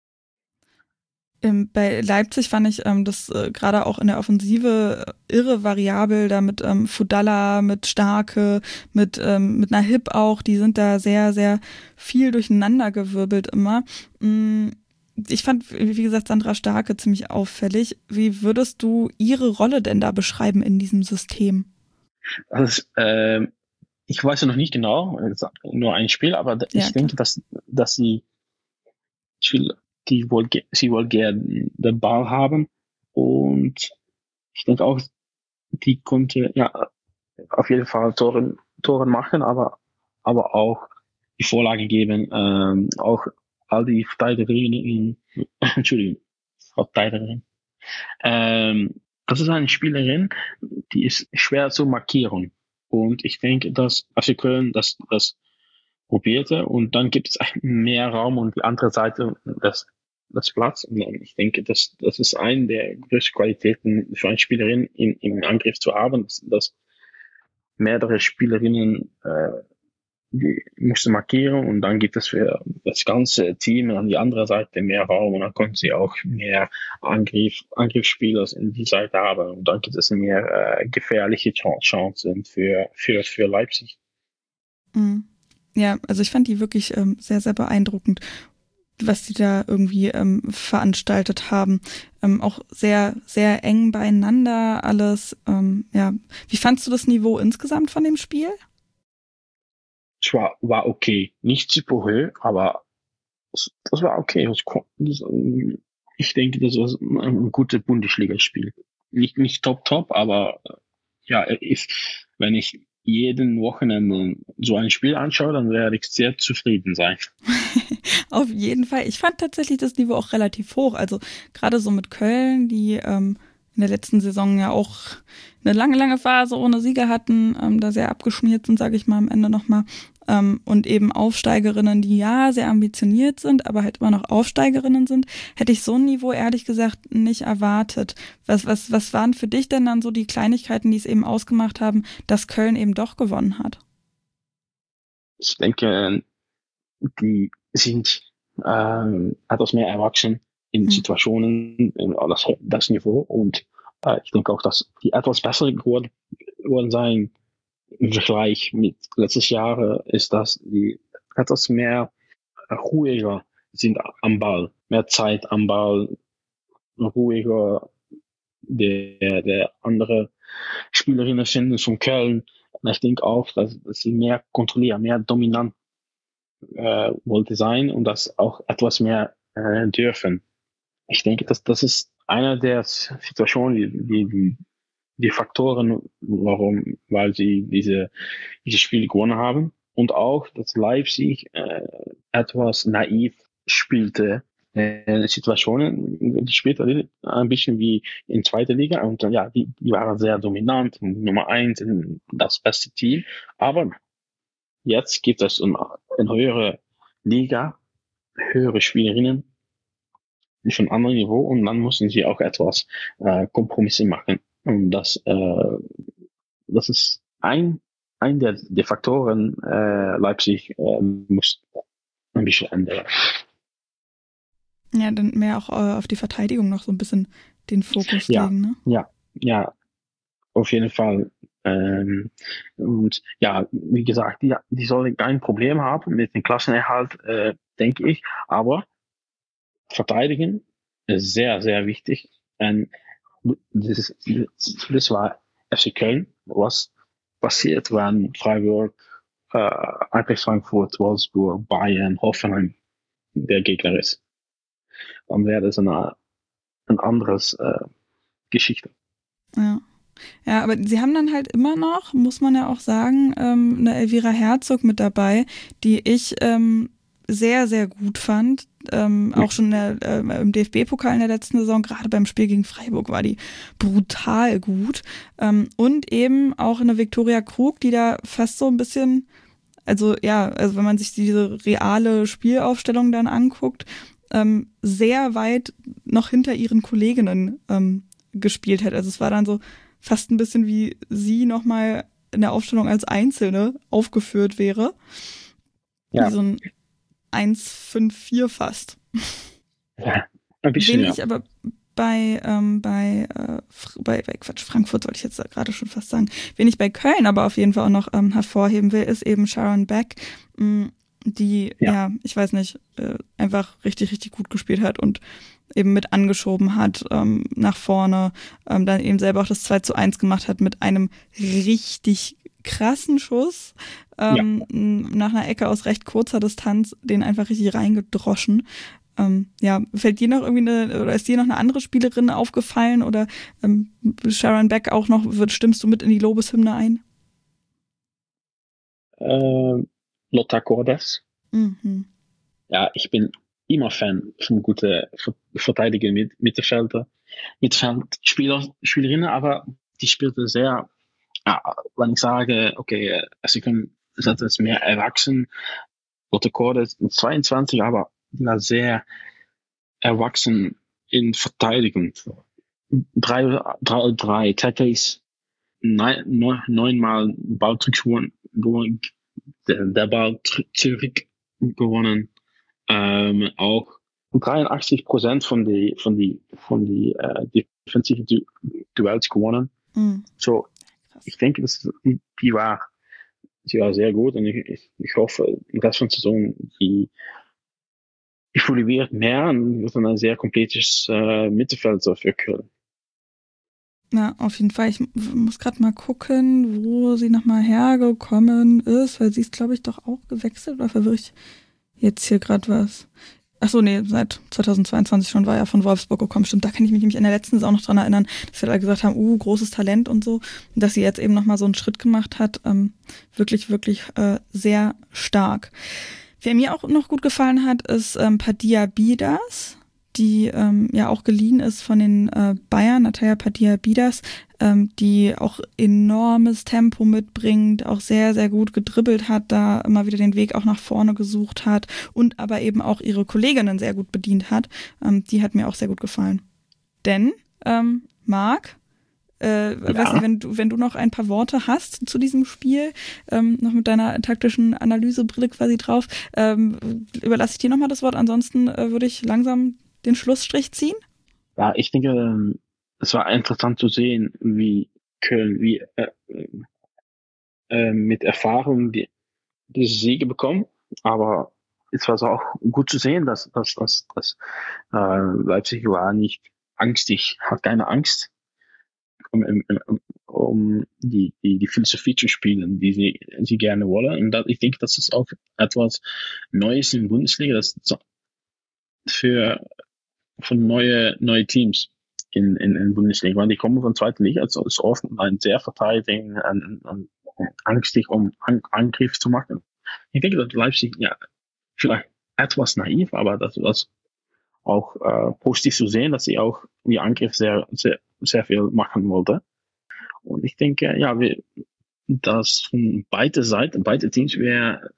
Bei Leipzig fand ich das gerade auch in der Offensive irre variabel, da mit Fudalla, mit Starke, mit einer Hip auch, die sind da sehr, sehr viel durcheinandergewirbelt immer. Ich fand, wie gesagt, Sandra Starke ziemlich auffällig. Wie würdest du ihre Rolle denn da beschreiben in diesem System? Also, ich weiß ja noch nicht genau, nur ein Spiel, aber ich denke, dass sie wohl gerne den Ball haben, und ich denke auch, die konnte ja auf jeden Fall Toren machen, aber auch die Vorlage geben, auch all die Verteidigerinnen das ist eine Spielerin, die ist schwer zu markieren, und ich denke, dass FC Köln das probierte, und dann gibt es mehr Raum und die andere Seite das Platz. Und ich denke, das ist eine der größten Qualitäten für eine Spielerin im Angriff zu haben, dass mehrere Spielerinnen die mussten markieren, und dann gibt es für das ganze Team an die andere Seite mehr Raum, und dann konnten sie auch mehr Angriffsspieler in die Seite haben, und dann gibt es mehr gefährliche Chancen für Leipzig. Ja, also ich fand die wirklich sehr, sehr beeindruckend, was die da irgendwie veranstaltet haben. Auch sehr, sehr eng beieinander alles. Ja. Wie fandst du das Niveau insgesamt von dem Spiel? Es war okay. Nicht super hoch, aber das war okay. Ich denke, das war ein gutes Bundesligaspiel. Nicht top, aber ja, wenn ich jeden Wochenende so ein Spiel anschaue, dann werde ich sehr zufrieden sein. Auf jeden Fall. Ich fand tatsächlich das Niveau auch relativ hoch. Also gerade so mit Köln, die in der letzten Saison ja auch eine lange Phase ohne Sieger hatten, da sehr abgeschmiert sind, sage ich mal am Ende nochmal. Und eben Aufsteigerinnen, die ja sehr ambitioniert sind, aber halt immer noch Aufsteigerinnen sind, hätte ich so ein Niveau ehrlich gesagt nicht erwartet. Was waren für dich denn dann so die Kleinigkeiten, die es eben ausgemacht haben, dass Köln eben doch gewonnen hat? Ich denke, die sind etwas mehr erwachsen in Situationen, das Niveau, und ich denke auch, dass die etwas besser geworden sein im Vergleich mit letztes Jahr, ist, dass die etwas mehr ruhiger sind am Ball, mehr Zeit am Ball, ruhiger der andere Spielerinnen sind von Köln. Und ich denke auch, dass sie mehr kontrollieren, mehr dominant wollte sein, und das auch etwas mehr dürfen. Ich denke, dass das ist einer der Situationen, die Faktoren, weil sie diese Spiele gewonnen haben, und auch, dass Leipzig etwas naiv spielte, Situationen, die später ein bisschen wie in zweiter Liga, und ja, die waren sehr dominant, Nummer 1, das beste Team, aber jetzt gibt es eine höhere Liga, höhere Spielerinnen von anderem Niveau, und dann müssen sie auch etwas Kompromisse machen. Und das ist ein der Faktoren, Leipzig muss ein bisschen ändern. Ja, dann mehr auch auf die Verteidigung noch so ein bisschen den Fokus legen, ne? Ja, auf jeden Fall. Und ja, wie gesagt, die sollen kein Problem haben mit dem Klassenerhalt, denke ich, aber verteidigen ist sehr, sehr wichtig. Und das war FC Köln. Was passiert, wenn Freiburg, Eintracht Frankfurt, Wolfsburg, Bayern, Hoffenheim der Gegner ist? Dann wäre das eine anderes Geschichte. Ja, aber sie haben dann halt immer noch, muss man ja auch sagen, eine Elvira Herzog mit dabei, die ich sehr, sehr gut fand. Auch schon im DFB-Pokal in der letzten Saison, gerade beim Spiel gegen Freiburg war die brutal gut. Und eben auch eine Viktoria Krug, die da fast so ein bisschen, also wenn man sich diese reale Spielaufstellung dann anguckt, sehr weit noch hinter ihren Kolleginnen gespielt hat. Also es war dann so fast ein bisschen wie sie nochmal in der Aufstellung als Einzelne aufgeführt wäre. Ja. Wie so ein 1-5-4 fast. Ja, ein bisschen, Wen ich aber bei Frankfurt sollte ich jetzt gerade schon fast sagen. Wen ich bei Köln aber auf jeden Fall auch noch hervorheben will, ist eben Sharon Beck, die, ich weiß nicht, einfach richtig, richtig gut gespielt hat und eben mit angeschoben hat nach vorne, dann eben selber auch das 2:1 gemacht hat mit einem richtig krassen Schuss nach einer Ecke aus recht kurzer Distanz, den einfach richtig reingedroschen. Fällt dir noch irgendwie oder ist dir noch eine andere Spielerin aufgefallen oder Sharon Beck auch noch, stimmst du mit in die Lobeshymne ein? Lotta Cordes. Mhm. Ja, ich bin immer Fan von guten Verteidiger Spielerinnen, aber die spielte sehr, wenn ich sage, okay, sie können etwas mehr erwachsen. Lotta Cordes 22, aber sehr erwachsen in Verteidigung. 3 Tackles, 9-mal Ballrückschwung, der Ball zurück gewonnen. Auch 83% von die defensiven Duels gewonnen. So, ich denke, sie war sehr gut und ich hoffe, im Rest von der Saison, die evoluiert mehr und wird dann ein sehr komplettes Mittelfeld für Köln. Ja, auf jeden Fall. Ich muss gerade mal gucken, wo sie nochmal hergekommen ist, weil sie ist, glaube ich, doch auch gewechselt, oder verwirre ich jetzt hier gerade was? Achso, nee, seit 2022 schon, war ja von Wolfsburg gekommen. Stimmt, da kann ich mich nämlich in der letzten Saison noch dran erinnern, dass wir da gesagt haben, großes Talent und so. Und dass sie jetzt eben nochmal so einen Schritt gemacht hat. Wirklich, wirklich sehr stark. Wer mir auch noch gut gefallen hat, ist Padilla Bidas, die auch geliehen ist von den Bayern, Natalia Padilla Bidas, die auch enormes Tempo mitbringt, auch sehr, sehr gut gedribbelt hat, da immer wieder den Weg auch nach vorne gesucht hat und aber eben auch ihre Kolleginnen sehr gut bedient hat. Die hat mir auch sehr gut gefallen. Denn, Marc, weiß nicht, wenn du noch ein paar Worte hast zu diesem Spiel, noch mit deiner taktischen Analysebrille quasi drauf, überlasse ich dir nochmal das Wort. Ansonsten würde ich langsam den Schlussstrich ziehen. Ja, ich denke, es war interessant zu sehen, wie Köln mit Erfahrung diese Siege bekommen. Aber es war auch gut zu sehen, dass Leipzig war nicht angstig, hat keine Angst, um die Philosophie zu spielen, die sie gerne wollen. Und ich denke, das ist auch etwas Neues in der Bundesliga, das von neue Teams in Bundesliga, weil die kommen von zweiter Liga, also ist oft ein sehr verteidigen und angstig, um Angriff zu machen. Ich denke, dass Leipzig vielleicht etwas naiv, aber das ist auch positiv zu sehen, dass sie auch die Angriff sehr, sehr, sehr viel machen wollte. Und ich denke, dass von beide Seiten, beide Teams mehr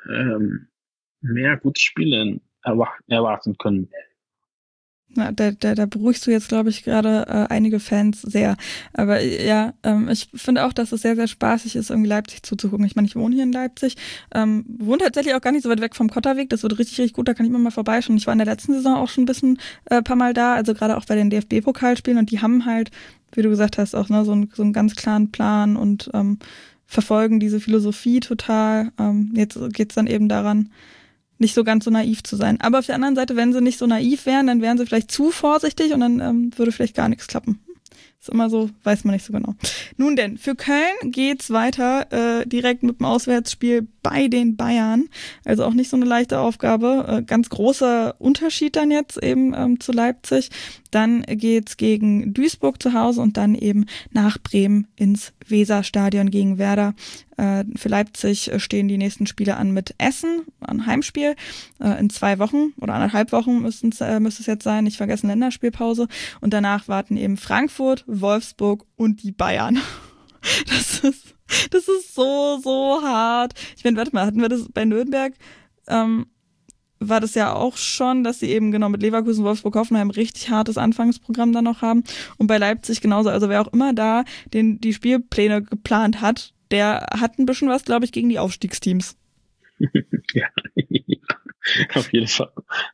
gute Spiele erwarten können. Na, da beruhigst du jetzt, glaube ich, gerade einige Fans sehr. Aber ich finde auch, dass es sehr, sehr spaßig ist, irgendwie Leipzig zuzugucken. Ich meine, ich wohne hier in Leipzig, wohne tatsächlich auch gar nicht so weit weg vom Kotterweg. Das wird richtig, richtig gut, da kann ich immer mal vorbeischauen. Ich war in der letzten Saison auch schon ein bisschen paar Mal da, also gerade auch bei den DFB-Pokalspielen. Und die haben halt, wie du gesagt hast, auch so einen ganz klaren Plan und verfolgen diese Philosophie total. Jetzt geht's dann eben daran, nicht so ganz so naiv zu sein. Aber auf der anderen Seite, wenn sie nicht so naiv wären, dann wären sie vielleicht zu vorsichtig und dann würde vielleicht gar nichts klappen. Ist immer so, weiß man nicht so genau. Nun denn, für Köln geht's weiter direkt mit dem Auswärtsspiel bei den Bayern. Also auch nicht so eine leichte Aufgabe. Ganz großer Unterschied dann jetzt eben zu Leipzig. Dann geht's gegen Duisburg zu Hause und dann eben nach Bremen ins Weserstadion gegen Werder. Für Leipzig stehen die nächsten Spiele an mit Essen, ein Heimspiel. In 2 Wochen oder 1,5 Wochen müsste es jetzt sein. Nicht vergessen, Länderspielpause. Und danach warten eben Frankfurt, Wolfsburg und die Bayern. Das ist so, so hart. Ich meine, warte mal, hatten wir das bei Nürnberg? war das ja auch schon, dass sie eben genau mit Leverkusen, Wolfsburg, Hoffenheim richtig hartes Anfangsprogramm dann noch haben. Und bei Leipzig genauso. Also wer auch immer da die Spielpläne geplant hat, der hat ein bisschen was, glaube ich, gegen die Aufstiegsteams. Ja, auf jeden Fall.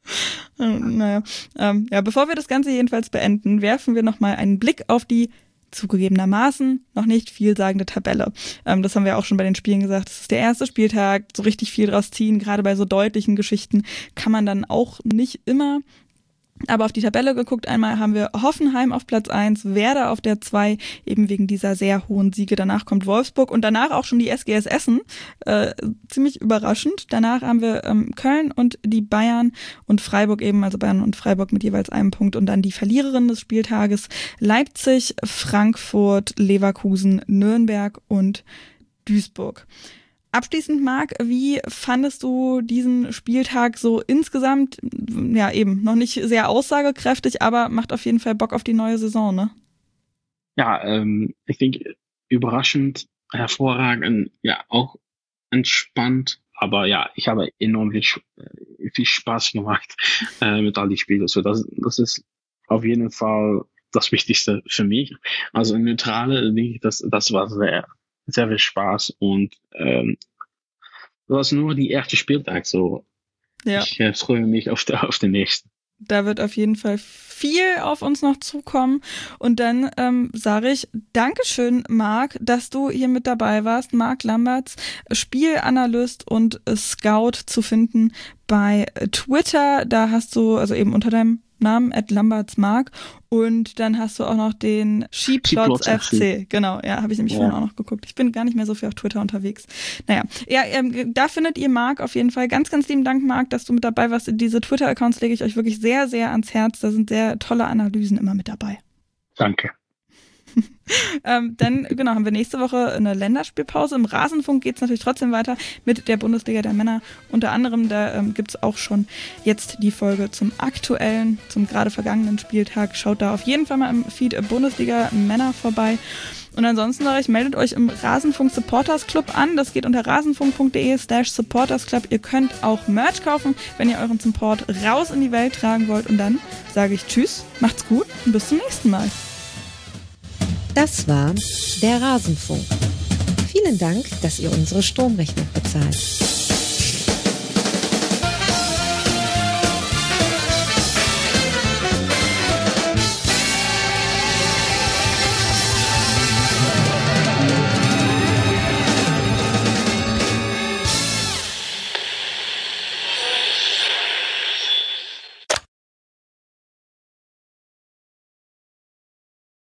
Ja, bevor wir das Ganze jedenfalls beenden, werfen wir nochmal einen Blick auf die zugegebenermaßen noch nicht vielsagende Tabelle. Das haben wir auch schon bei den Spielen gesagt. Das ist der erste Spieltag, so richtig viel draus ziehen. Gerade bei so deutlichen Geschichten kann man dann auch nicht immer. Aber auf die Tabelle geguckt, einmal haben wir Hoffenheim auf Platz 1, Werder auf der 2, eben wegen dieser sehr hohen Siege. Danach kommt Wolfsburg und danach auch schon die SGS Essen. Ziemlich überraschend. Danach haben wir Köln und die Bayern und Freiburg eben, also Bayern und Freiburg mit jeweils einem Punkt. Und dann die Verliererin des Spieltages Leipzig, Frankfurt, Leverkusen, Nürnberg und Duisburg. Abschließend, Marc, wie fandest du diesen Spieltag so insgesamt? Ja, eben, noch nicht sehr aussagekräftig, aber macht auf jeden Fall Bock auf die neue Saison, ne? Ja, ich denke, überraschend, hervorragend, ja, auch entspannt, aber ja, ich habe enorm viel Spaß gemacht mit all die Spielen. So, das ist auf jeden Fall das Wichtigste für mich. Also in Neutrale denke ich, das war sehr viel Spaß und das war nur die erste Spieltag, so. Ja. Ich freue mich auf den nächsten. Da wird auf jeden Fall viel auf uns noch zukommen. Und dann sage ich Dankeschön, Marc, dass du hier mit dabei warst. Marc Lambertz, Spielanalyst und Scout zu finden bei Twitter. Da hast du, also eben unter deinem Namen @LambertsMarc, und dann hast du auch noch den Skiplots FC. Genau, ja, habe ich nämlich vorhin auch noch geguckt. Ich bin gar nicht mehr so viel auf Twitter unterwegs. Naja, ja, da findet ihr Marc auf jeden Fall. Ganz, ganz lieben Dank, Marc, dass du mit dabei warst. Diese Twitter-Accounts lege ich euch wirklich sehr, sehr ans Herz. Da sind sehr tolle Analysen immer mit dabei. Danke. Dann genau, haben wir nächste Woche eine Länderspielpause. Im Rasenfunk geht es natürlich trotzdem weiter mit der Bundesliga der Männer. Unter anderem, da gibt es auch schon jetzt die Folge zum gerade vergangenen Spieltag. Schaut da auf jeden Fall mal im Feed Bundesliga Männer vorbei. Und ansonsten sage ich, meldet euch im Rasenfunk Supporters Club an. Das geht unter rasenfunk.de/supportersclub. Ihr könnt auch Merch kaufen, wenn ihr euren Support raus in die Welt tragen wollt. Und dann sage ich Tschüss, macht's gut und bis zum nächsten Mal. Das war der Rasenfunk. Vielen Dank, dass ihr unsere Stromrechnung bezahlt.